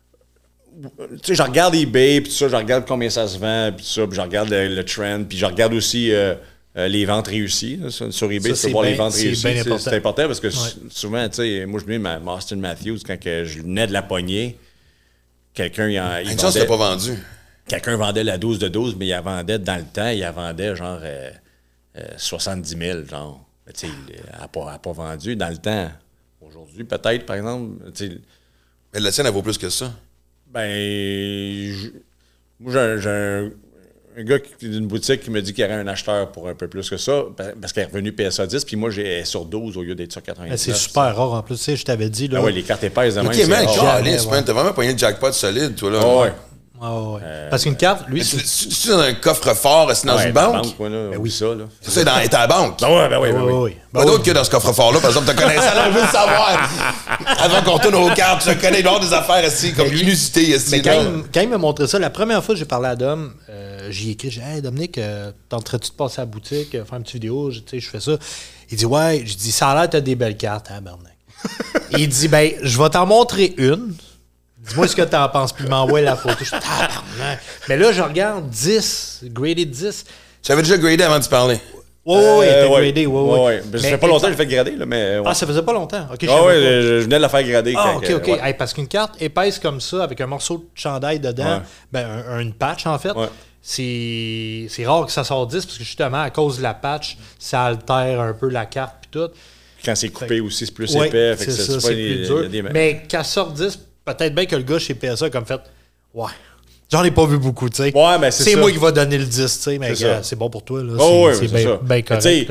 Speaker 2: sais, je regarde eBay, puis tout ça, je regarde combien ça se vend, puis tout ça, puis je regarde le trend, puis je regarde aussi les ventes réussies. Là, sur eBay, tu peux voir les ventes réussies. C'est important parce que souvent, tu sais, moi, je me dis, Austin Matthews, quand je venais de la poignée, quelqu'un, il
Speaker 1: ça, c'était pas vendu.
Speaker 2: Quelqu'un vendait la 12 de 12, mais il la vendait dans le temps, il la vendait genre 70 000, genre. Mais tu sais, elle n'a pas vendu dans le temps. Aujourd'hui, peut-être, par exemple.
Speaker 1: Mais la tienne, elle vaut plus que ça.
Speaker 2: Ben, moi, j'ai un gars d'une boutique qui me dit qu'il y aurait un acheteur pour un peu plus que ça, parce qu'elle est revenue PSA 10, puis moi, j'ai sur 12 au lieu d'être sur 99.
Speaker 3: C'est super rare, en plus, tu sais, je t'avais dit, là.
Speaker 2: Ah ouais, les cartes épaisses de même,
Speaker 1: OK, man,
Speaker 2: c'est rare.
Speaker 1: t'as vraiment pogné le jackpot solide, toi, là.
Speaker 2: Oh, ouais.
Speaker 3: Ah ouais. Parce qu'une carte, lui,
Speaker 1: C'est dans un coffre-fort, c'est dans une banque?
Speaker 2: Ouais, là, oui, ça, là.
Speaker 1: C'est ça, t'es à la banque.
Speaker 3: oui.
Speaker 1: Pas d'autre que dans ce coffre-fort-là, par exemple, tu connais ça, là, je veux le savoir. Avant qu'on tourne aux cartes, tu connais, il doit y avoir des affaires ici, comme inusitées ici.
Speaker 3: Mais quand il m'a montré ça, la première fois que j'ai parlé à Dom, j'ai écrit, j'ai dit, hey Dominique, tenterais-tu de passer à la boutique, faire une petite vidéo, je fais ça. Il dit, ouais, je dis, ça a l'air que t'as des belles cartes, hein, Bernac. Il dit, ben, je vais t'en montrer une. Dis-moi ce que t'en penses, puis il m'envoie la photo. Je suis tabarnak. Mais là, je regarde 10, graded 10.
Speaker 1: J'avais déjà gradé avant de parler.
Speaker 3: Oui, il était gradé, oui.
Speaker 2: Ça fait pas longtemps que j'ai fait grader, là, mais...
Speaker 3: Ah, ça faisait pas longtemps? OK,
Speaker 2: je venais de la faire grader.
Speaker 3: Ah, OK. Hey, parce qu'une carte épaisse comme ça, avec un morceau de chandail dedans, une patch, en fait, c'est rare que ça sorte 10, parce que justement, à cause de la patch, ça altère un peu la carte, puis tout.
Speaker 2: Quand c'est coupé aussi, c'est plus épais.
Speaker 3: C'est ça, c'est plus dur. Mais qu'elle sorte 10, peut-être bien que le gars chez PSA a comme fait, ouais, j'en ai pas vu beaucoup, tu sais.
Speaker 2: Ouais, mais c'est
Speaker 3: moi qui va donner le 10, tu sais, mais c'est bon pour toi, là. C'est bien correct.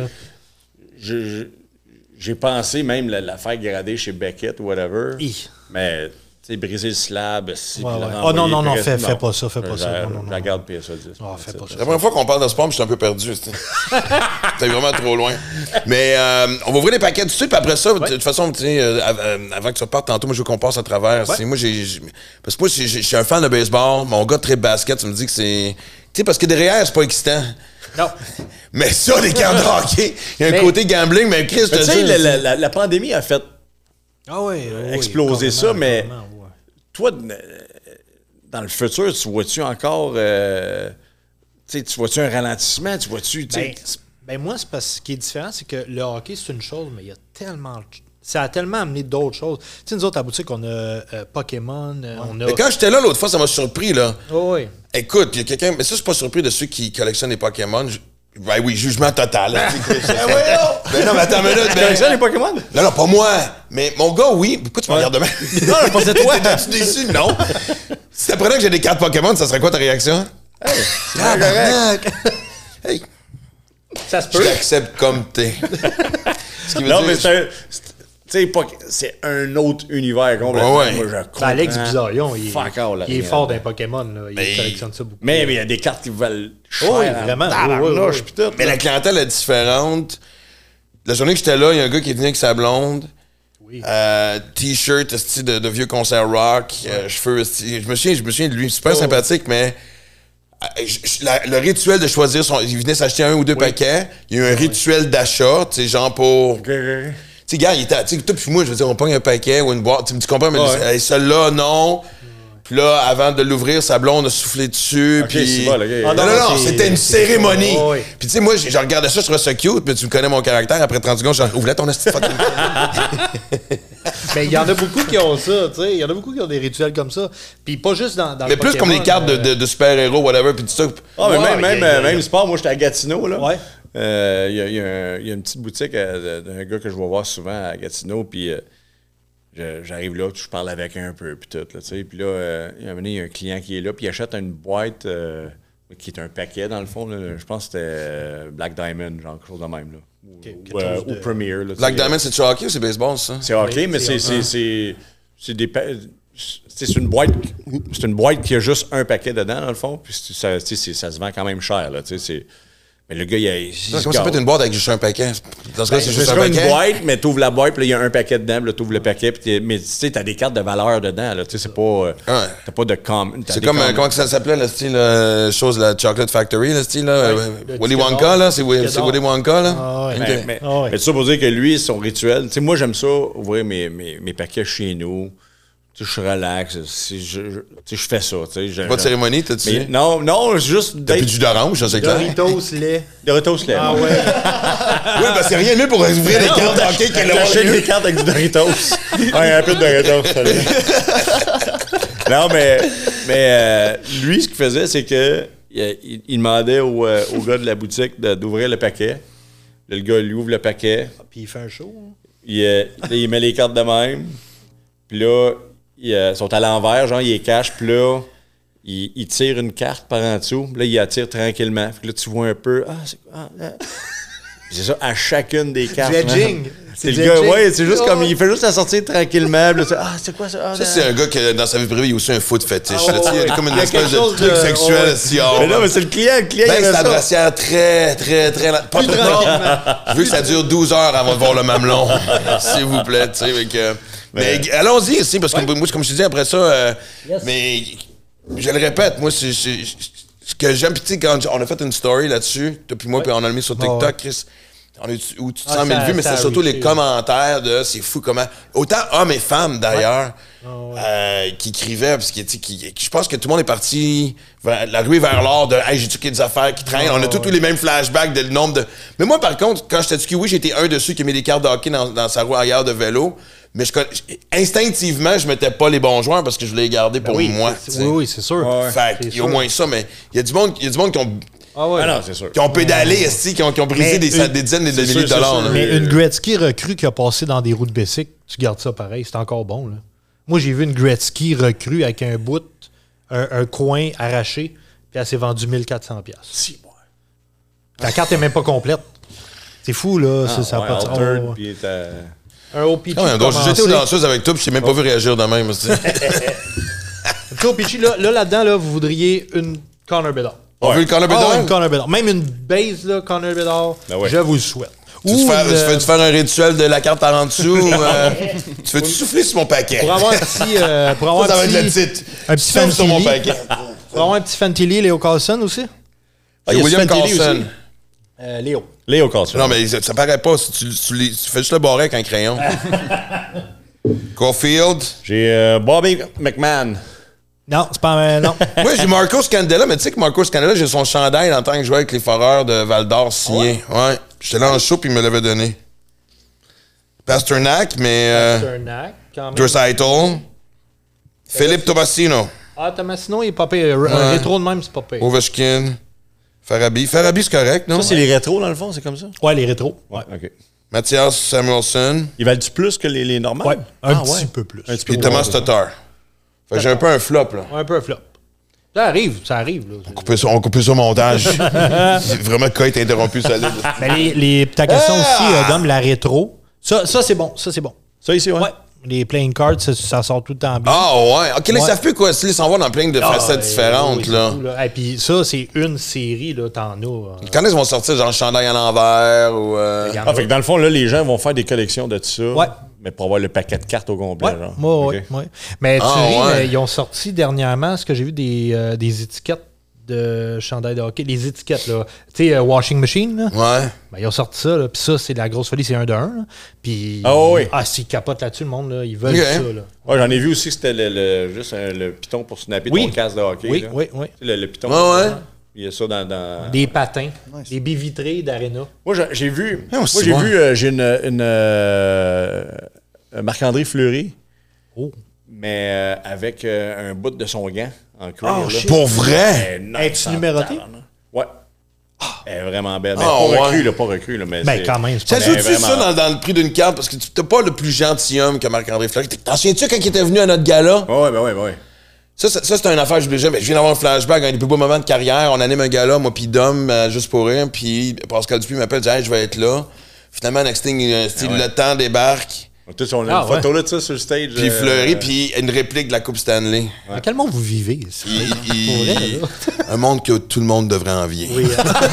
Speaker 2: J'ai pensé même la faire grader chez Beckett ou whatever, mais... Tu sais, briser le slab,
Speaker 3: non, fais pas ça, fais pas ça.
Speaker 2: Je la garde PSA 10.
Speaker 3: Fais pas ça.
Speaker 1: C'est la première fois qu'on parle de sport, mais je suis un peu perdu. T'es vraiment trop loin. Mais on va ouvrir les paquets tout de suite, puis après ça, de toute façon, avant que tu repartes tantôt, moi, je veux qu'on passe à travers. Parce que moi, je suis un fan de baseball. Mon gars très basket, tu me dis que c'est... Tu sais, parce que derrière, c'est pas excitant.
Speaker 3: Non.
Speaker 1: Mais ça, les cartes de hockey, il y a un côté gambling, mais Chris,
Speaker 2: tu sais, la pandémie a fait exploser ça, mais toi, dans le futur, tu vois-tu encore... tu vois-tu un ralentissement? Tu vois-tu...
Speaker 3: Ben moi, c'est parce que ce qui est différent, c'est que le hockey, c'est une chose, mais il y a tellement... Ça a tellement amené d'autres choses. Tu sais, nous autres, à la boutique, on a Pokémon, on a...
Speaker 1: Mais quand j'étais là l'autre fois, ça m'a surpris, là.
Speaker 3: Oh, oui.
Speaker 1: Écoute, il y a quelqu'un... Mais ça, je suis pas surpris de ceux qui collectionnent les Pokémon. Ben oui, jugement total. Ben non, mais attends une minute.
Speaker 2: Tu collectionnes les Pokémon?
Speaker 1: Non, pas moi. Mais mon gars, oui. Pourquoi tu me regardes de même?
Speaker 2: Non, je pensais toi.
Speaker 1: T'es-tu déçu? Non. Si t'apprenais que j'ai des cartes Pokémon, ça serait quoi ta réaction? Hey.
Speaker 3: Ça se peut.
Speaker 1: Je l'accepte comme t'es.
Speaker 2: Non, mais c'est un autre univers complètement.
Speaker 1: Ouais.
Speaker 2: Moi, je comprends.
Speaker 3: Alex Bizarillon, il est fort dans les Pokémon. Là. Il collectionne ça beaucoup.
Speaker 2: Mais il y a des cartes qui valent cher.
Speaker 3: Oui, vraiment.
Speaker 1: Mais la clientèle est différente. La journée que j'étais là, il y a un gars qui est venu avec sa blonde.
Speaker 3: Oui.
Speaker 1: T-shirt de vieux concert rock, cheveux. Je me souviens de lui, super sympathique, mais le rituel de choisir il venait s'acheter un ou deux paquets. Il y a eu un rituel d'achat, tu sais, genre pour. Tu sais, gars, il était. Tu sais, toi puis moi, je veux dire, on pogne un paquet ou une boîte. Tu comprends, mais celle-là, non. Puis là, avant de l'ouvrir, sa blonde a soufflé dessus. Puis... Non, c'était une cérémonie. Puis tu sais, moi, je regardais ça, je trouvais ça cute. Puis tu me connais mon caractère. Après 30 secondes, je ouvrais ton esti fucking.
Speaker 3: Mais il y en a beaucoup qui ont ça, tu sais. Il y en a beaucoup qui ont des rituels comme ça. Puis pas juste dans
Speaker 1: mais plus Pokémon, comme les cartes de super-héros, whatever. Puis tout ça.
Speaker 2: Même sport, moi, j'étais à Gatineau, là.
Speaker 3: Ouais.
Speaker 2: Il y a une petite boutique d'un gars que je vais voir souvent à Gatineau, puis j'arrive là, je parle avec un peu, puis tout, là, tu sais. Puis là, il y a un client qui est là, puis il achète une boîte qui est un paquet, dans le fond, là, je pense que c'était Black Diamond, genre quelque chose de même, là. Ou Premier, là.
Speaker 1: Black Diamond, c'est-tu hockey ou c'est baseball, ça?
Speaker 2: C'est hockey, mais c'est une boîte qui a juste un paquet dedans, dans le fond, puis ça se vend quand même cher, là, tu sais, mais le gars,
Speaker 1: comment ça peut être une boîte avec juste un paquet? Dans ce cas, c'est juste un paquet.
Speaker 2: C'est une boîte, mais t'ouvres la boîte, puis là, il y a un paquet dedans, puis là, t'ouvres le paquet, mais tu sais, t'as des cartes de valeur dedans, là, tu sais, c'est pas... T'as pas de
Speaker 1: c'est comme, comment ça s'appelait, le style, la Chocolate Factory, le style, là? Willy Wonka, là? C'est Willy Wonka, là?
Speaker 2: Mais tout ça pour dire que lui, son rituel, tu sais, moi, j'aime ça, ouvrir mes paquets chez nous. Tu sais, je suis relax, je fais ça.
Speaker 1: Pas de cérémonie, t'as-tu?
Speaker 2: Non, juste...
Speaker 1: T'as plus de jus d'orange, ça, c'est clair?
Speaker 3: Doritos lait.
Speaker 2: Doritos lait.
Speaker 3: Ah ouais.
Speaker 1: Oui, parce qu'il n'y a rien de mieux pour ouvrir des cartes d'hockey que le
Speaker 2: J'achète des cartes avec du Doritos. Ouais, un peu de Doritos, ça. Non, mais lui, ce qu'il faisait, c'est que il demandait au gars de la boutique d'ouvrir le paquet. Là, le gars, lui ouvre le paquet.
Speaker 3: Puis il fait un show.
Speaker 2: Il met les cartes de même. Puis là, ils sont à l'envers, genre, ils les cachent, puis là, ils tirent une carte par en dessous, puis là, ils attirent tranquillement. Puis là, tu vois un peu, C'est ça, à chacune des cartes. man.
Speaker 3: Dredging.
Speaker 2: C'est le gars, ouais, c'est juste comme, il fait juste la sortir tranquillement. Puis là, c'est quoi ça? Ah,
Speaker 1: Ça, c'est un gars qui, dans sa vie privée, il a aussi un foot fétiche. là, tu sais, il y a comme une
Speaker 3: Il y a
Speaker 1: espèce
Speaker 3: quelque chose
Speaker 1: de truc
Speaker 3: de-
Speaker 1: sexuel.
Speaker 3: ouais.
Speaker 1: Si,
Speaker 2: mais non, mais c'est le client. Le client, il
Speaker 1: ben,
Speaker 2: avait
Speaker 1: c'est la
Speaker 2: ça.
Speaker 1: brassière très, très, très... Pas trop Je veux que ça dure 12 heures avant de voir le mamelon. S'il vous plaît, tu sais. Mais allons-y aussi, parce que moi, comme je te dis, après ça... Mais je le répète, moi, ce que j'aime... Puis tu sais, quand on a fait une story là-dessus, toi puis moi, puis on a mis sur TikTok, Chris... où tu te sens mille vues, mais c'est surtout les commentaires de c'est fou comment. Autant hommes et femmes d'ailleurs, qui écrivaient, parce que je pense que tout le monde est parti la ruée vers l'or de hey, j'ai tué des affaires qui traînent. On a tous les mêmes flashbacks de le nombre de. Mais moi, par contre, quand j'étais tué, oui, j'étais un de ceux qui met des cartes de hockey dans sa roue arrière de vélo. Mais instinctivement, je mettais pas les bons joueurs parce que je voulais les garder pour moi.
Speaker 3: Oui, c'est sûr.
Speaker 1: Fait qu'il y a au moins ça, mais il y a du monde qui ont.
Speaker 3: Ah ouais.
Speaker 2: Ah non, c'est sûr.
Speaker 1: Qui ont pédalé, qui ont brisé des dizaines de milliers de dollars. là.
Speaker 3: Mais une Gretzky recrue qui a passé dans des roues de Bessic, tu gardes ça pareil, c'est encore bon. Là. Moi, j'ai vu une Gretzky recrue avec un bout, un coin arraché, puis elle s'est vendue 1400$.
Speaker 2: Si, ouais.
Speaker 3: La carte est même pas complète. C'est fou, là. Ça a pas de sens.
Speaker 2: altered, puis
Speaker 3: Un OPG.
Speaker 1: Ah ouais, donc j'étais aux danseuses avec toi, puis je t'ai même pas vu réagir de même.
Speaker 3: OPG, là-dedans, là, vous voudriez une Connor Bedard.
Speaker 1: On veut le Connor
Speaker 3: Ah,
Speaker 1: Bedard?
Speaker 3: une Connor Bedard. Même une base, là, Connor Bedard,
Speaker 2: Ben ouais.
Speaker 3: je vous le souhaite.
Speaker 1: Tu veux-tu faire un rituel de la carte en dessous? Tu veux-tu souffler sur mon paquet?
Speaker 3: Pour avoir un petit...
Speaker 1: Ça va être le titre.
Speaker 3: un petit
Speaker 1: Souffle sur mon
Speaker 3: Fantilli.
Speaker 1: paquet.
Speaker 3: Pour avoir un petit Fantilli, Léo Carlson aussi.
Speaker 1: Il y a William
Speaker 2: Fantilli
Speaker 1: Carlson.
Speaker 2: aussi.
Speaker 3: Léo.
Speaker 2: Léo Carlson.
Speaker 1: Non, mais ça paraît pas. Si tu fais juste le barrer avec un crayon. Caulfield.
Speaker 2: J'ai Bobby McMahon.
Speaker 3: Non, c'est pas... non.
Speaker 1: Moi, j'ai Marco Scandella, mais tu sais que Marco Scandella, j'ai son chandail en tant que joueur avec les Foreurs de Val d'Or signé. Ouais. J'étais là en show, puis il me l'avait donné. Pasternak, mais...
Speaker 3: Pasternak, quand même.
Speaker 1: Draisaitl. Philippe Tomasino.
Speaker 3: Ah, Tomasino, il est pas pire. Un rétro de même, c'est pas pire.
Speaker 1: Ovechkin. Farabi. Farabi, c'est correct, non?
Speaker 2: Ça, c'est les rétros, dans le fond, c'est comme ça?
Speaker 3: Ouais, les rétros.
Speaker 2: Ouais, OK.
Speaker 1: Mathias Samuelson.
Speaker 2: Ils valent-tu plus que les normales?
Speaker 3: Ouais, un petit peu plus.
Speaker 2: Un petit peu
Speaker 1: Puis Thomas Tatar. Fait que j'ai un peu un flop, là.
Speaker 3: Un peu flop. Ça arrive. Là.
Speaker 1: On coupe ça au montage. C'est vraiment quand il interrompu, solide.
Speaker 3: Mais ta question aussi, Dom, la rétro. Ça c'est bon. Ça, c'est bon.
Speaker 2: Ça ici, ouais.
Speaker 3: Ouais. Les playing cards, ça sort tout le temps bien.
Speaker 1: Ah ouais. OK, là, ils savent plus quoi. S'ils s'en vont dans plein de facettes différentes,
Speaker 3: oui,
Speaker 1: là.
Speaker 3: c'est tout, là. Et puis ça, c'est une série, là, t'en as.
Speaker 1: Quand ils vont sortir, genre, chandail à l'envers ou...
Speaker 2: Ah, fait que dans le fond, là, les gens vont faire des collections de ça.
Speaker 3: Ouais.
Speaker 2: Mais pour avoir le paquet de cartes au complet,
Speaker 3: Ouais,
Speaker 2: genre.
Speaker 3: ouais,
Speaker 2: OK.
Speaker 3: ouais. Mais tu
Speaker 1: Ah,
Speaker 3: ris,
Speaker 1: ouais.
Speaker 3: mais ils ont sorti dernièrement, ce que j'ai vu, des étiquettes de chandail de hockey. Les étiquettes, là. Tu sais, washing machine, là.
Speaker 1: Ouais.
Speaker 3: Ben, ils ont sorti ça, là. Puis ça, c'est de la grosse folie, c'est 1 de 1. Là. Puis.
Speaker 2: Ah oui.
Speaker 3: Ah, s'ils capotent là-dessus, le monde, là. Ils veulent
Speaker 1: Ok.
Speaker 3: ça, là.
Speaker 2: Ouais, j'en ai vu aussi que c'était juste le piton pour snapper
Speaker 3: Oui.
Speaker 2: ton casque de hockey.
Speaker 3: Oui,
Speaker 2: là.
Speaker 3: oui, oui.
Speaker 2: Tu sais, le piton.
Speaker 1: Ouais, ouais.
Speaker 2: Il y a ça dans...
Speaker 3: Des patins, des baies vitrées d'Arena.
Speaker 2: Moi, j'ai vu...
Speaker 1: Ah,
Speaker 2: moi,
Speaker 1: c'est
Speaker 2: j'ai
Speaker 1: bon.
Speaker 2: vu... j'ai une Marc-André Fleury,
Speaker 3: Oh.
Speaker 2: mais avec un bout de son gant en cuir.
Speaker 3: Oh,
Speaker 2: là.
Speaker 3: shit.
Speaker 1: Pour vrai?
Speaker 3: Es-tu numéroté?
Speaker 2: Ouais. Elle est vraiment belle. Mais
Speaker 1: Ah,
Speaker 2: pas
Speaker 1: ouais.
Speaker 2: recrue, là, pas recrue. Là, mais
Speaker 3: Ben,
Speaker 2: c'est-
Speaker 3: quand même, c'est
Speaker 1: Ça
Speaker 3: pas
Speaker 1: joue-tu
Speaker 2: vraiment-
Speaker 1: ça dans le prix d'une carte? Parce que tu n'es pas le plus gentilhomme que Marc-André Fleury. T'en souviens-tu quand il était venu à notre gala?
Speaker 2: Ouais, ben ouais, ben ouais.
Speaker 1: Ça c'est une affaire que je jamais. Je viens d'avoir un flashback, un des plus beaux moments de carrière. On anime un gala, moi puis Dom, juste pour rire. Puis Pascal Dupuis m'appelle, dit hey, je vais être là. Finalement, next thing, le temps débarque.
Speaker 2: Tous, on a
Speaker 3: Ah,
Speaker 2: une photo là de ça sur le stage.
Speaker 1: Puis Fleury, puis une réplique de la Coupe Stanley.
Speaker 3: Dans quel monde vous vivez? C'est
Speaker 1: Il-
Speaker 3: pour vrai, là.
Speaker 1: un monde que tout le monde devrait envier.
Speaker 3: Oui,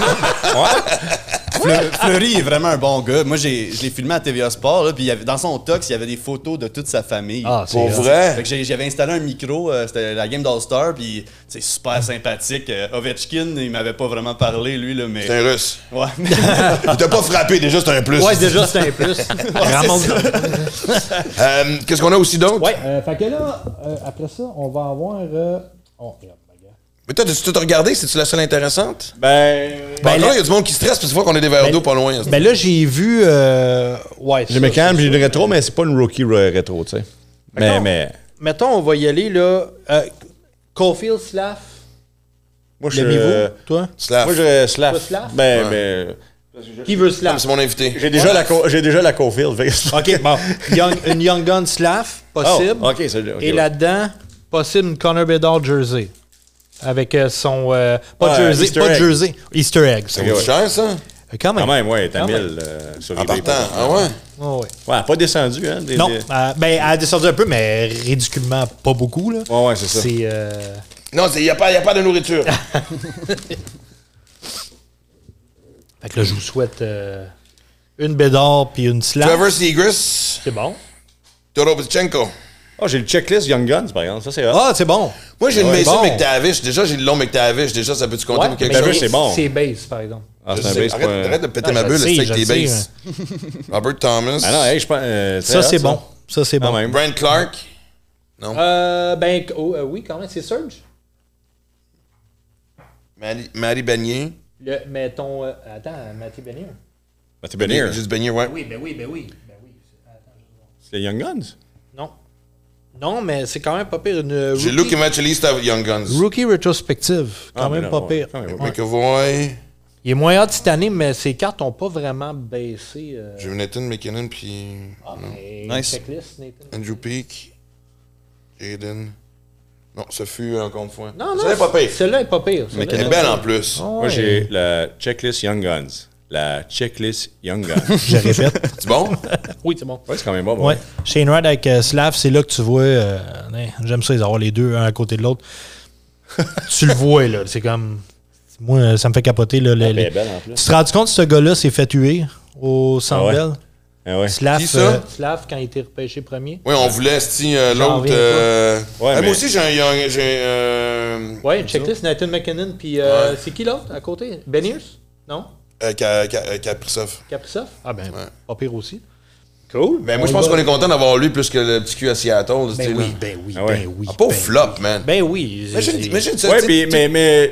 Speaker 4: Fleury est vraiment un bon gars. Moi, je l'ai filmé à TVA Sport, là, puis dans son tox, il y avait des photos de toute sa famille.
Speaker 3: Ah, c'est
Speaker 1: Pour
Speaker 3: hot.
Speaker 1: vrai?
Speaker 4: Fait que j'avais installé un micro, c'était la game d'All-Star, puis c'est super sympathique. Ovechkin, il m'avait pas vraiment parlé, lui, là, mais...
Speaker 1: C'est un russe.
Speaker 4: Ouais.
Speaker 1: Il t'a pas frappé, déjà c'est un plus.
Speaker 3: Ouais, déjà, c'est un plus. Vraiment.
Speaker 1: Qu'est-ce qu'on a aussi d'autre?
Speaker 3: Ouais, fait que là, après ça, on va avoir. Oh, regarde, regarde.
Speaker 1: Mais toi, as-tu tout regardé? C'est-tu la seule intéressante?
Speaker 2: Ben.
Speaker 1: Bon,
Speaker 3: Ben,
Speaker 1: là,
Speaker 3: là-
Speaker 1: il y a du monde qui stresse parce que fois qu'on a des verres d'eau pas loin.
Speaker 3: Ben là, j'ai vu. Ouais,
Speaker 2: J'ai
Speaker 3: ça,
Speaker 2: McCann,
Speaker 3: ça,
Speaker 2: puis j'ai
Speaker 3: ça.
Speaker 2: une rétro, mais c'est pas une rookie rétro, tu sais.
Speaker 3: Mettons-
Speaker 2: Mais.
Speaker 3: Mettons, on va y aller, là. Caulfield, Slav.
Speaker 2: Moi, je.
Speaker 3: L'aimez-vous, toi?
Speaker 1: Slav.
Speaker 2: Moi, je Slav.
Speaker 3: Toi, Slav?
Speaker 2: Ben,
Speaker 1: Ouais.
Speaker 2: mais.
Speaker 3: Qui veut Slav?
Speaker 1: C'est mon invité.
Speaker 2: J'ai déjà, j'ai déjà la Caulfield. fait que-
Speaker 3: Ok, bon. Une Young Gun Slav, possible.
Speaker 2: Oh, ok, c'est ok,
Speaker 3: Et
Speaker 2: ouais.
Speaker 3: là-dedans, possible une Connor Bedard jersey. Avec son. Pas
Speaker 2: Ouais,
Speaker 3: jersey,
Speaker 2: Easter
Speaker 3: pas
Speaker 2: egg.
Speaker 3: jersey. Easter egg. ça.
Speaker 1: Ça coûte cher, ça?
Speaker 3: Quand même.
Speaker 2: Quand même, ouais, t'as
Speaker 3: Quand
Speaker 2: 1000 sur
Speaker 1: En
Speaker 2: eBay.
Speaker 1: partant. Ah ouais?
Speaker 3: Ouais.
Speaker 2: Ouais, elle n'a pas descendu, hein?
Speaker 3: Non, ben, elle a descendu un peu, mais ridiculement pas beaucoup. Là.
Speaker 2: Ouais, c'est ça.
Speaker 3: C'est.
Speaker 1: Non, il n'y a pas de nourriture.
Speaker 3: Fait que là, je vous souhaite une Bédard puis une Slap.
Speaker 1: Trevor Zegras,
Speaker 3: C'est bon.
Speaker 1: Dorobchenko.
Speaker 2: Oh, j'ai le checklist Young Guns, par exemple. Ça, c'est hot.
Speaker 3: Ah, c'est bon.
Speaker 1: Moi, j'ai le
Speaker 3: Ouais,
Speaker 1: Mason
Speaker 3: bon.
Speaker 1: McTavish. Déjà, j'ai le long McTavish. Déjà, ça peut-tu compter
Speaker 3: Ouais,
Speaker 1: pour quelque
Speaker 3: mais
Speaker 1: chose?
Speaker 2: McTavish, c'est bon.
Speaker 3: C'est base, par exemple.
Speaker 2: Ah,
Speaker 1: Je
Speaker 2: c'est un
Speaker 1: sais.
Speaker 2: base, c'est pas un-
Speaker 1: Arrête de péter
Speaker 3: Ah,
Speaker 1: ma
Speaker 3: je
Speaker 1: bulle,
Speaker 3: le
Speaker 1: c'est
Speaker 3: sais,
Speaker 1: avec tes
Speaker 3: je le
Speaker 1: bases. Robert Thomas.
Speaker 2: Ah non, hey, je pense.
Speaker 3: Ça, c'est bon. Ça, c'est
Speaker 2: Quand
Speaker 3: bon.
Speaker 2: même.
Speaker 1: Brian Clark. Non.
Speaker 3: Oui, quand même, c'est Surge.
Speaker 1: Marie Bagné.
Speaker 3: Mais ton. Attends, Mathieu Benier.
Speaker 2: Mathieu Benier.
Speaker 1: Juste Bagné, ouais.
Speaker 3: Oui.
Speaker 2: C'est les Young Guns?
Speaker 3: Non. Non, mais c'est quand même pas pire. Une
Speaker 1: J'ai Luke Evangelista Young Guns.
Speaker 3: rookie retrospective. Quand
Speaker 2: Ah,
Speaker 3: même
Speaker 2: mais
Speaker 3: pas
Speaker 2: non,
Speaker 3: pire.
Speaker 2: quand même,
Speaker 3: Ouais.
Speaker 1: McAvoy.
Speaker 3: Il est moins hot cette année, mais ses cartes n'ont pas vraiment baissé.
Speaker 1: J'ai Nathan McKinnon, puis
Speaker 2: Nice.
Speaker 3: Checklist, Nathan.
Speaker 1: Andrew Peak. Aiden. Non, ce fut encore une fois.
Speaker 3: Non,
Speaker 1: Ça n'est pas pire.
Speaker 3: Celle-là est pas pire.
Speaker 1: Elle est belle en plus.
Speaker 3: Oh,
Speaker 2: Moi,
Speaker 3: ouais.
Speaker 2: j'ai la checklist Young Guns. La checklist Young Guns.
Speaker 3: Je répète.
Speaker 1: C'est bon?
Speaker 3: Oui, c'est bon.
Speaker 2: Ouais, c'est quand même bon.
Speaker 3: Ouais. Shane Wright avec Slav, c'est là que tu vois. J'aime ça, les avoir les deux, un à côté de l'autre. Tu le vois, là. C'est comme. Moi, ça me fait capoter. Là,
Speaker 2: Elle est belle en plus.
Speaker 3: Tu te rends compte que ce gars-là s'est fait tuer au Centre
Speaker 2: Ah ouais?
Speaker 3: Bell?
Speaker 2: Ah ouais.
Speaker 3: Slav,
Speaker 1: Qui ça?
Speaker 3: Slav, quand il était repêché premier.
Speaker 1: Oui, on voulait, l'autre.
Speaker 3: J'en reviens
Speaker 2: Ouais,
Speaker 1: Moi
Speaker 2: mais-
Speaker 1: aussi, j'ai
Speaker 3: Ouais, checklist, Nathan McKinnon. Puis c'est qui l'autre à côté? Beniers? Non?
Speaker 1: Kaprizov.
Speaker 3: Kaprizov? Ah ben, pas pire aussi. Cool.
Speaker 1: Ben, moi, je pense qu'on est content d'avoir lui plus que le petit cul à Seattle.
Speaker 3: Ben oui, ben oui,
Speaker 2: Ah ouais.
Speaker 3: ben oui.
Speaker 1: Pas au
Speaker 3: ben
Speaker 1: flop,
Speaker 3: oui.
Speaker 1: man.
Speaker 3: Ben oui.
Speaker 1: Imagine ça.
Speaker 2: Ouais,
Speaker 1: tu
Speaker 2: puis,
Speaker 1: sais,
Speaker 2: mais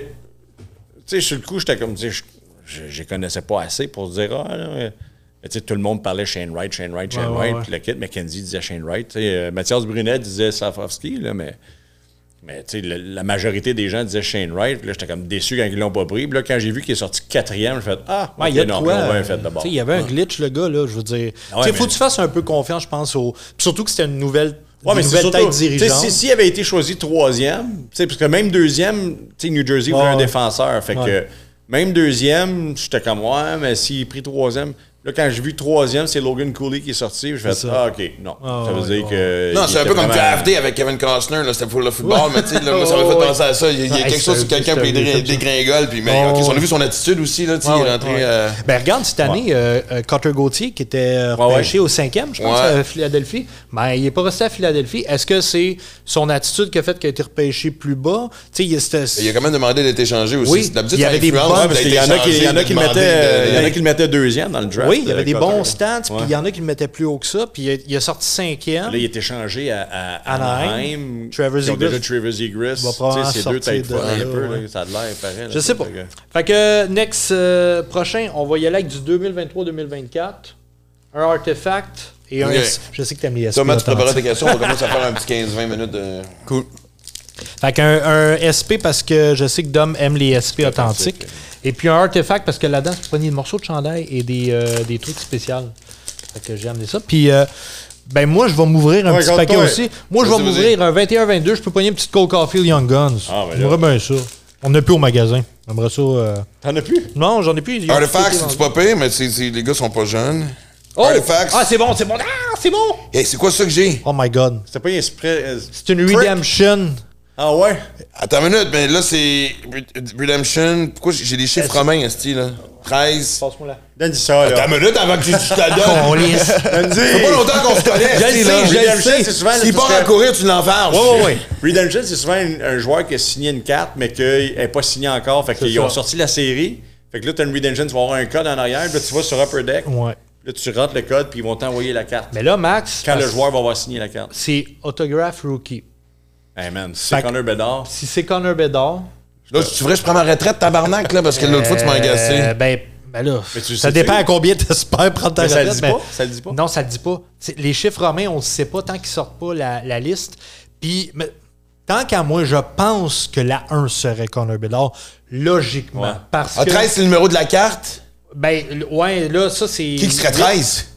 Speaker 2: tu sais, sur le coup, j'étais comme, tu sais, je connaissais pas assez pour se dire, ah, là, mais, tu sais, tout le monde parlait Shane Wright,
Speaker 3: ouais.
Speaker 2: puis le kid McKenzie disait Shane Wright, tu sais, Mathias Brunet disait Safovski, là, mais tu sais, la majorité des gens disaient Shane Wright, puis là, j'étais comme déçu quand ils l'ont pas pris, puis là, quand j'ai vu qu'il est sorti 4e, j'ai fait, ah,
Speaker 3: Ouais,
Speaker 2: ok,
Speaker 3: il y a de
Speaker 2: non,
Speaker 3: quoi,
Speaker 2: on va fait d'abord.
Speaker 3: tu sais, il y avait un glitch, le gars, là, je veux dire.
Speaker 2: Ah ouais,
Speaker 3: Tu sais, faut
Speaker 2: mais-
Speaker 3: que tu fasses un peu confiance, je pense, au. Puis surtout que c'était une nouvelle,
Speaker 2: Ouais, mais
Speaker 3: une
Speaker 2: c'est
Speaker 3: nouvelle
Speaker 2: surtout,
Speaker 3: tête dirigeante.
Speaker 2: tu sais, s'il avait été choisi 3e, tu sais, parce que même 2e, tu sais, New Jersey voulait
Speaker 3: Ouais,
Speaker 2: un
Speaker 3: ouais.
Speaker 2: défenseur. Fait que
Speaker 3: Ouais.
Speaker 2: même 2e, j'étais comme, ouais, mais s'il est pris 3e. Là, quand j'ai vu 3e, c'est Logan Cooley qui est sorti. Je fais,
Speaker 3: ça.
Speaker 2: ah, OK, non.
Speaker 3: Ah,
Speaker 2: ça veut
Speaker 3: ouais,
Speaker 2: dire que.
Speaker 1: Non,
Speaker 2: il
Speaker 1: c'est un
Speaker 2: était
Speaker 1: peu comme
Speaker 2: vraiment-
Speaker 1: Draft Day avec Kevin Costner, là, c'était pour le football, mais tu sais, là, moi, ça m'a fait
Speaker 3: Ouais,
Speaker 1: penser à ça. Il y a
Speaker 3: ouais,
Speaker 1: quelque chose
Speaker 3: c'est
Speaker 1: sur quelqu'un
Speaker 3: un
Speaker 1: qui
Speaker 3: vieux film, ça.
Speaker 1: dégringole, puis mais
Speaker 3: Ouais,
Speaker 1: ok, on a
Speaker 3: ouais.
Speaker 1: vu son attitude aussi, là, tu sais,
Speaker 3: Ouais,
Speaker 1: il est
Speaker 3: ouais,
Speaker 1: rentré.
Speaker 3: ouais. Ben regarde, cette année, Carter Gauthier, qui était repêché au 5e, je pense,
Speaker 1: Ouais.
Speaker 3: à Philadelphie, ben, il n'est pas resté à Philadelphie. Est-ce que c'est son attitude qui a fait qu'il a été repêché plus bas? Tu sais,
Speaker 1: Il a quand même demandé d'être échangé aussi.
Speaker 3: Oui,
Speaker 1: D'habitude,
Speaker 3: il y
Speaker 1: ça
Speaker 3: avait des
Speaker 1: influence,
Speaker 3: bonnes-
Speaker 2: Ouais, parce qu'il y en a qui, il y en a qui le mettaient, il y en a
Speaker 1: mettaient.
Speaker 2: qui le mettaient 2e dans le draft.
Speaker 3: oui, il y avait des
Speaker 2: Carter.
Speaker 3: bons stats, puis
Speaker 2: Ouais.
Speaker 3: il y en a qui le mettaient plus haut que ça, puis il a sorti 5e.
Speaker 2: Là, il est échangé à
Speaker 3: Anaheim.
Speaker 2: Anaheim.
Speaker 3: Trevor
Speaker 2: Ils ont
Speaker 3: Zegras.
Speaker 2: déjà Trevor Zegras.
Speaker 3: Va
Speaker 2: Tu sais,
Speaker 3: probablement
Speaker 2: c'est deux
Speaker 3: sortir
Speaker 2: têtes
Speaker 3: de
Speaker 2: folles un
Speaker 3: là,
Speaker 2: peu.
Speaker 3: ouais.
Speaker 2: Là, ça a l'air pareil.
Speaker 3: Je sais pas. Fait que next prochain, on va y aller avec du 2023-2024. Un artefact et un
Speaker 1: Ok.
Speaker 3: Je sais que t'aimes les SP.
Speaker 1: Thomas, tu préparais
Speaker 3: authentiques.
Speaker 1: tes questions, on va commencer à faire un petit 15-20 minutes de.
Speaker 2: Cool.
Speaker 3: Fait qu'un SP parce que je sais que Dom aime les SP authentiques. Et puis un artefact parce que là-dedans, tu peux prendre des morceaux de chandail et des trucs spéciaux. Fait que j'ai amené ça. Puis ben moi, je vais m'ouvrir un
Speaker 2: Ouais,
Speaker 3: petit paquet
Speaker 2: garde-toi.
Speaker 3: aussi. Moi, je vais
Speaker 1: Vas-y,
Speaker 3: m'ouvrir un 21-22. Je peux prendre une petite Cole Caulfield Young Guns.
Speaker 2: Ah, ben là.
Speaker 3: J'aimerais bien ça. On n'a plus au magasin. J'aimerais ça.
Speaker 2: T'en as plus?
Speaker 3: Non, j'en ai plus. Ils ont
Speaker 1: Artifacts,
Speaker 3: tout été
Speaker 1: c'est pas pire, mais les gars sont pas jeunes.
Speaker 3: Oh!
Speaker 1: Artifacts.
Speaker 3: Ah, c'est bon, c'est bon. Ah, c'est bon!
Speaker 1: Hey, c'est quoi ça que j'ai?
Speaker 3: Oh my God.
Speaker 2: C'était pas un spray.
Speaker 3: C'est une redemption.
Speaker 2: Ah ouais?
Speaker 1: Attends une minute, mais là, c'est Redemption. Pourquoi j'ai des chiffres romains, esti, là? 13.
Speaker 3: Passe-moi là.
Speaker 2: Donne ça, là.
Speaker 1: Attends une minute avant que tu te la donnes.
Speaker 3: On lisse.
Speaker 1: Ça fait pas longtemps qu'on se connaît, esti, là.
Speaker 2: Redemption, c'est souvent...
Speaker 1: S'il part à courir, tu l'enfarges.
Speaker 2: Ouais. Redemption, c'est souvent un joueur qui a signé une carte, mais qui n'est pas signé encore. Fait qu'ils ont sorti la série. Fait que là, tu as une Redemption, tu vas avoir un code en arrière. Puis là, tu vas sur Upper Deck.
Speaker 3: Ouais.
Speaker 2: Là, tu rentres le code, puis ils vont t'envoyer la carte.
Speaker 3: Mais là, Max,
Speaker 2: Quand le joueur va avoir signé la carte.
Speaker 3: c'est autographe rookie.
Speaker 2: Hey man,
Speaker 3: Fait
Speaker 2: c'est
Speaker 3: que-
Speaker 2: Connor Bedard.
Speaker 3: Si c'est Connor Bedard,
Speaker 1: Là, tu devrais, je prends ma retraite, tabarnak, là, parce que l'autre fois, tu m'as agacé.
Speaker 3: ben là,
Speaker 2: Mais tu
Speaker 3: ça
Speaker 2: sais-
Speaker 3: dépend à combien tu espères prendre ta
Speaker 2: Mais ça le
Speaker 3: retraite.
Speaker 2: dit pas? Ça le dit pas?
Speaker 3: Non, ça le dit pas. Les chiffres romains, on ne sait pas tant qu'ils sortent pas la liste. Puis, tant qu'à moi, je pense que la 1 serait Connor Bedard, logiquement.
Speaker 2: Ouais.
Speaker 3: Parce
Speaker 1: Ah,
Speaker 3: que,
Speaker 1: 13, c'est le numéro de la carte?
Speaker 3: ben, ouais, là, ça, c'est...
Speaker 1: Qui serait 13?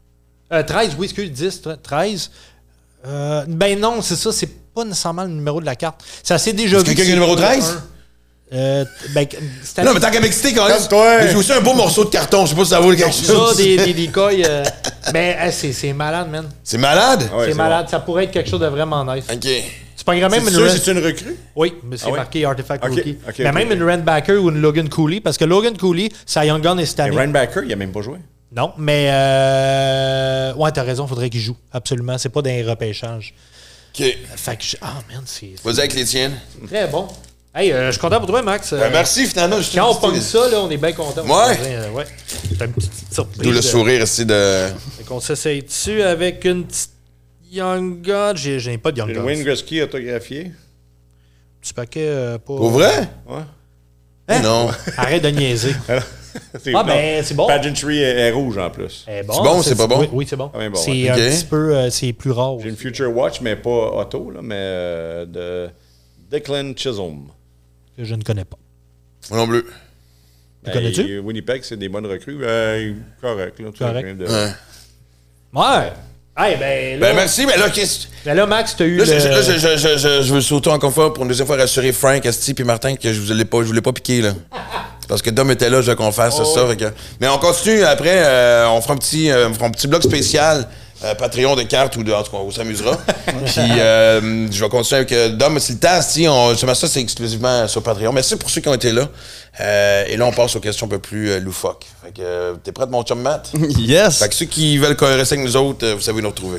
Speaker 3: 13, oui, excuse, 10, 13. Ben non, c'est ça, c'est pas nécessairement le numéro de la carte. Ça s'est déjà
Speaker 1: Est-ce
Speaker 3: vu.
Speaker 1: quelqu'un
Speaker 3: que
Speaker 1: qui a le numéro
Speaker 3: c'est
Speaker 1: 13?
Speaker 3: c'était
Speaker 1: Non, mais tant qu'à m'exciter, quand même.
Speaker 4: Calme-toi.
Speaker 1: J'ai aussi un beau morceau de carton. Je sais pas si ça vaut quelque
Speaker 3: ça,
Speaker 1: chose.
Speaker 3: des decoys. Mais c'est malade, man.
Speaker 1: C'est malade?
Speaker 3: C'est malade. Ça pourrait être quelque chose de vraiment nice.
Speaker 1: OK.
Speaker 3: Tu pognerais même
Speaker 4: C'est
Speaker 3: une
Speaker 4: sûr,
Speaker 3: Ren-
Speaker 4: c'est une recrue?
Speaker 3: Oui, mais c'est
Speaker 4: Ah oui?
Speaker 3: marqué Artifact
Speaker 4: Ok,
Speaker 3: Rookie.
Speaker 4: ok,
Speaker 3: mais
Speaker 4: ok,
Speaker 3: même
Speaker 4: ok.
Speaker 3: une Randbacker ou une Logan Cooley, parce que Logan Cooley, sa Young Gun est cette
Speaker 4: Et
Speaker 3: année.
Speaker 4: Rainbacker, il a même pas joué.
Speaker 3: Non, mais ouais, t'as raison, faudrait qu'il joue. Absolument. C'est pas d'un repêchage.
Speaker 1: OK.
Speaker 3: Fait que ah man, c'est
Speaker 1: Vas-y avec les tiennes.
Speaker 3: très bon. Hey, je suis content pour toi, Max.
Speaker 1: Ben, merci, finalement.
Speaker 3: Quand on pogne ça, là, on est bien content.
Speaker 1: Ouais.
Speaker 3: Ouais. C'est une petite surprise.
Speaker 1: D'où le sourire ici de...
Speaker 3: Fait qu'on s'essaye dessus avec une petite Young Gun. J'ai pas de Young
Speaker 4: Une
Speaker 3: Gun.
Speaker 4: Wayne Gretzky autographié.
Speaker 3: Petit paquet pas.
Speaker 1: Pour vrai?
Speaker 4: Ouais.
Speaker 1: Non.
Speaker 3: Arrête de niaiser.
Speaker 4: C'est
Speaker 3: Ah, ben, c'est bon.
Speaker 4: Pageantry est rouge en plus.
Speaker 3: Eh
Speaker 1: C'est bon ou c'est pas bon?
Speaker 3: Oui, oui, c'est bon.
Speaker 4: Ah, ben bon,
Speaker 3: C'est
Speaker 1: ouais.
Speaker 3: un
Speaker 1: Ok.
Speaker 3: petit peu. C'est plus rare.
Speaker 4: J'ai une Future Watch, mais pas auto, là, mais de Declan Chisholm.
Speaker 3: Que je ne connais pas.
Speaker 1: Moi non plus.
Speaker 3: Tu connais-tu?
Speaker 4: Winnipeg, c'est des bonnes recrues. Correct. Là, tu sais,
Speaker 3: Correct.
Speaker 4: rien de-
Speaker 1: Ouais.
Speaker 3: Ouais. Hey, ben là,
Speaker 1: Ben, merci. Mais là, qu'est-ce...
Speaker 3: ben là, Max, t'as eu
Speaker 1: Là,
Speaker 3: le...
Speaker 1: je veux surtout encore une fois, pour une deuxième fois, rassurer Frank, Esti et Martin que je voulais pas piquer, là. C'est parce que Dom était là, je veux qu'on fasse ça. Fait que... Mais on continue après, on fera un petit bloc spécial. Patreon de cartes ou de. En tout cas, on s'amusera. Puis, je vais continuer avec Dom. C'est le temps, justement, ça, c'est exclusivement sur Patreon. Merci pour ceux qui ont été là. Et là, on passe aux questions un peu plus loufoques. Fait que, t'es prêt, mon chum Matt?
Speaker 4: Yes!
Speaker 1: Fait que ceux qui veulent rester avec nous autres, vous savez nous retrouver.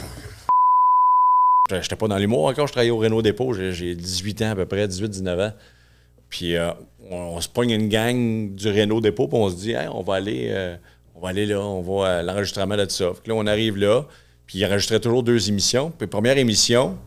Speaker 4: J'étais pas dans l'humour encore, je travaillais au Renault Dépôt, j'ai 18 ans à peu près, 18-19 ans. Puis on se pogne une gang du Renault Dépôt, puis on se dit, hey, on va aller là, on va à l'enregistrement de tout ça. Fait que là, on arrive là, puis il enregistrait toujours 2 émissions. Puis première émission,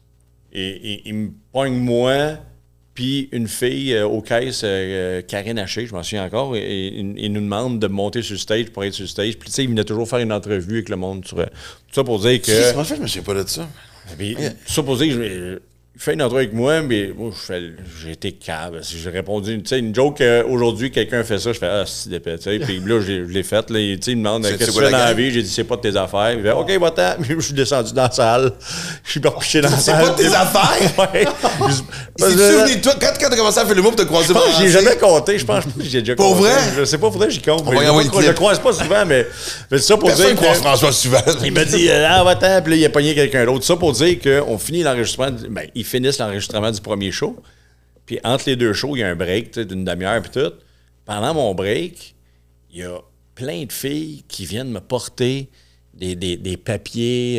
Speaker 4: et il me pogne moi, puis une fille aux caisses, Karine Haché, je m'en souviens encore, et il nous demande de monter sur le stage pour être sur le stage. Puis tu sais, il venait toujours faire une entrevue avec le monde. Tout ça pour dire que...
Speaker 1: Qu'est-ce que fait? Je me souviens pas de ça.
Speaker 4: Puis, tout ça pour dire que il fait une entrevue avec moi, mais moi, j'ai été cave. Si j'ai répondu, tu sais, une joke, aujourd'hui, quelqu'un fait ça, je fais, ah, c'est d'épais, tu sais. Puis là, je l'ai fait, là, tu sais, il me demande, qu'est-ce que tu fais dans la vie? J'ai dit, c'est pas de tes affaires. Il fait, OK, va-t'en. Puis je suis descendu dans la salle. Je suis repiché dans la
Speaker 1: C'est
Speaker 4: salle.
Speaker 1: pas de tes affaires?
Speaker 4: Ouais.
Speaker 1: Il s'est souvenu de toi. Quand t'as commencé à faire le mot, t'as croisé
Speaker 4: Je pense que j'ai jamais compté. Je pense que j'ai déjà
Speaker 1: Pour
Speaker 4: compté.
Speaker 1: vrai?
Speaker 4: Je sais pas, faudrait que j'y compte.
Speaker 1: On
Speaker 4: Mais
Speaker 1: va y envoyer le
Speaker 4: je
Speaker 1: clip.
Speaker 4: le croise pas souvent, mais c'est ça pour
Speaker 1: Personne
Speaker 4: dire
Speaker 1: croise
Speaker 4: que...
Speaker 1: François souvent.
Speaker 4: Il m'a dit, ah, va-t'en, puis là, il a pogné quelqu'un d'autre. Ça pour dire qu'on finit l'enregistrement, ben, ils finissent l'enregistrement du premier show. Puis entre les 2 shows, il y a un break tu sais, d'une demi-heure, puis tout. Pendant mon break, il y a plein de filles qui viennent me porter des papiers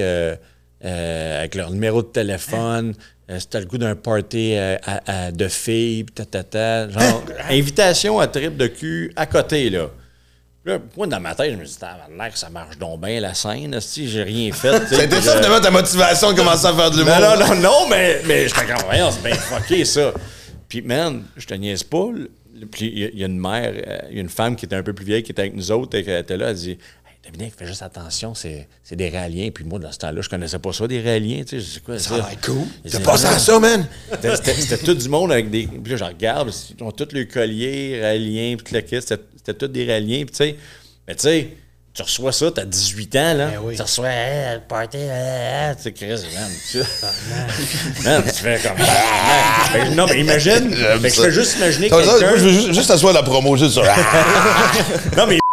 Speaker 4: avec leur numéro de téléphone. C'était le goût d'un party de filles, puis genre, invitation à trip de cul à côté, là. Là, moi, dans ma tête, je me dis, ça marche donc bien la scène, si j'ai rien fait.
Speaker 1: C'était ça, finalement, ta motivation de commencer à faire de l'humour.
Speaker 4: Non, mais j'étais comme, voyons, c'est bien fucké, ça. Puis, man, je te niaise pas. Puis, il y a une mère, il y a une femme qui était un peu plus vieille qui était avec nous autres, et qui était là, elle dit, hey, Dominique, fais juste attention, c'est des réaliens. Puis, moi, dans ce temps-là, je connaissais pas ça, des réaliens, tu sais, je sais quoi.
Speaker 1: Ça a l'air cool.
Speaker 4: Je
Speaker 1: T'as
Speaker 4: dis,
Speaker 1: passé à ça, man.
Speaker 4: C'était tout du monde avec des. Puis là, je regarde, ils ont tous le collier, réaliens, puis tout le kit. C'était tous des réaliens, puis tu sais. Mais tu sais, tu reçois ça, t'as 18 ans, là.
Speaker 3: Ben oui.
Speaker 4: Tu reçois, le party, tu sais, Chris, man, tu man, tu fais comme. Fait que non, mais imagine. Fait que je fais juste imaginer
Speaker 1: Moi,
Speaker 4: quelqu'un.
Speaker 1: je veux juste asseoir la promo, juste ça.
Speaker 4: Non, mais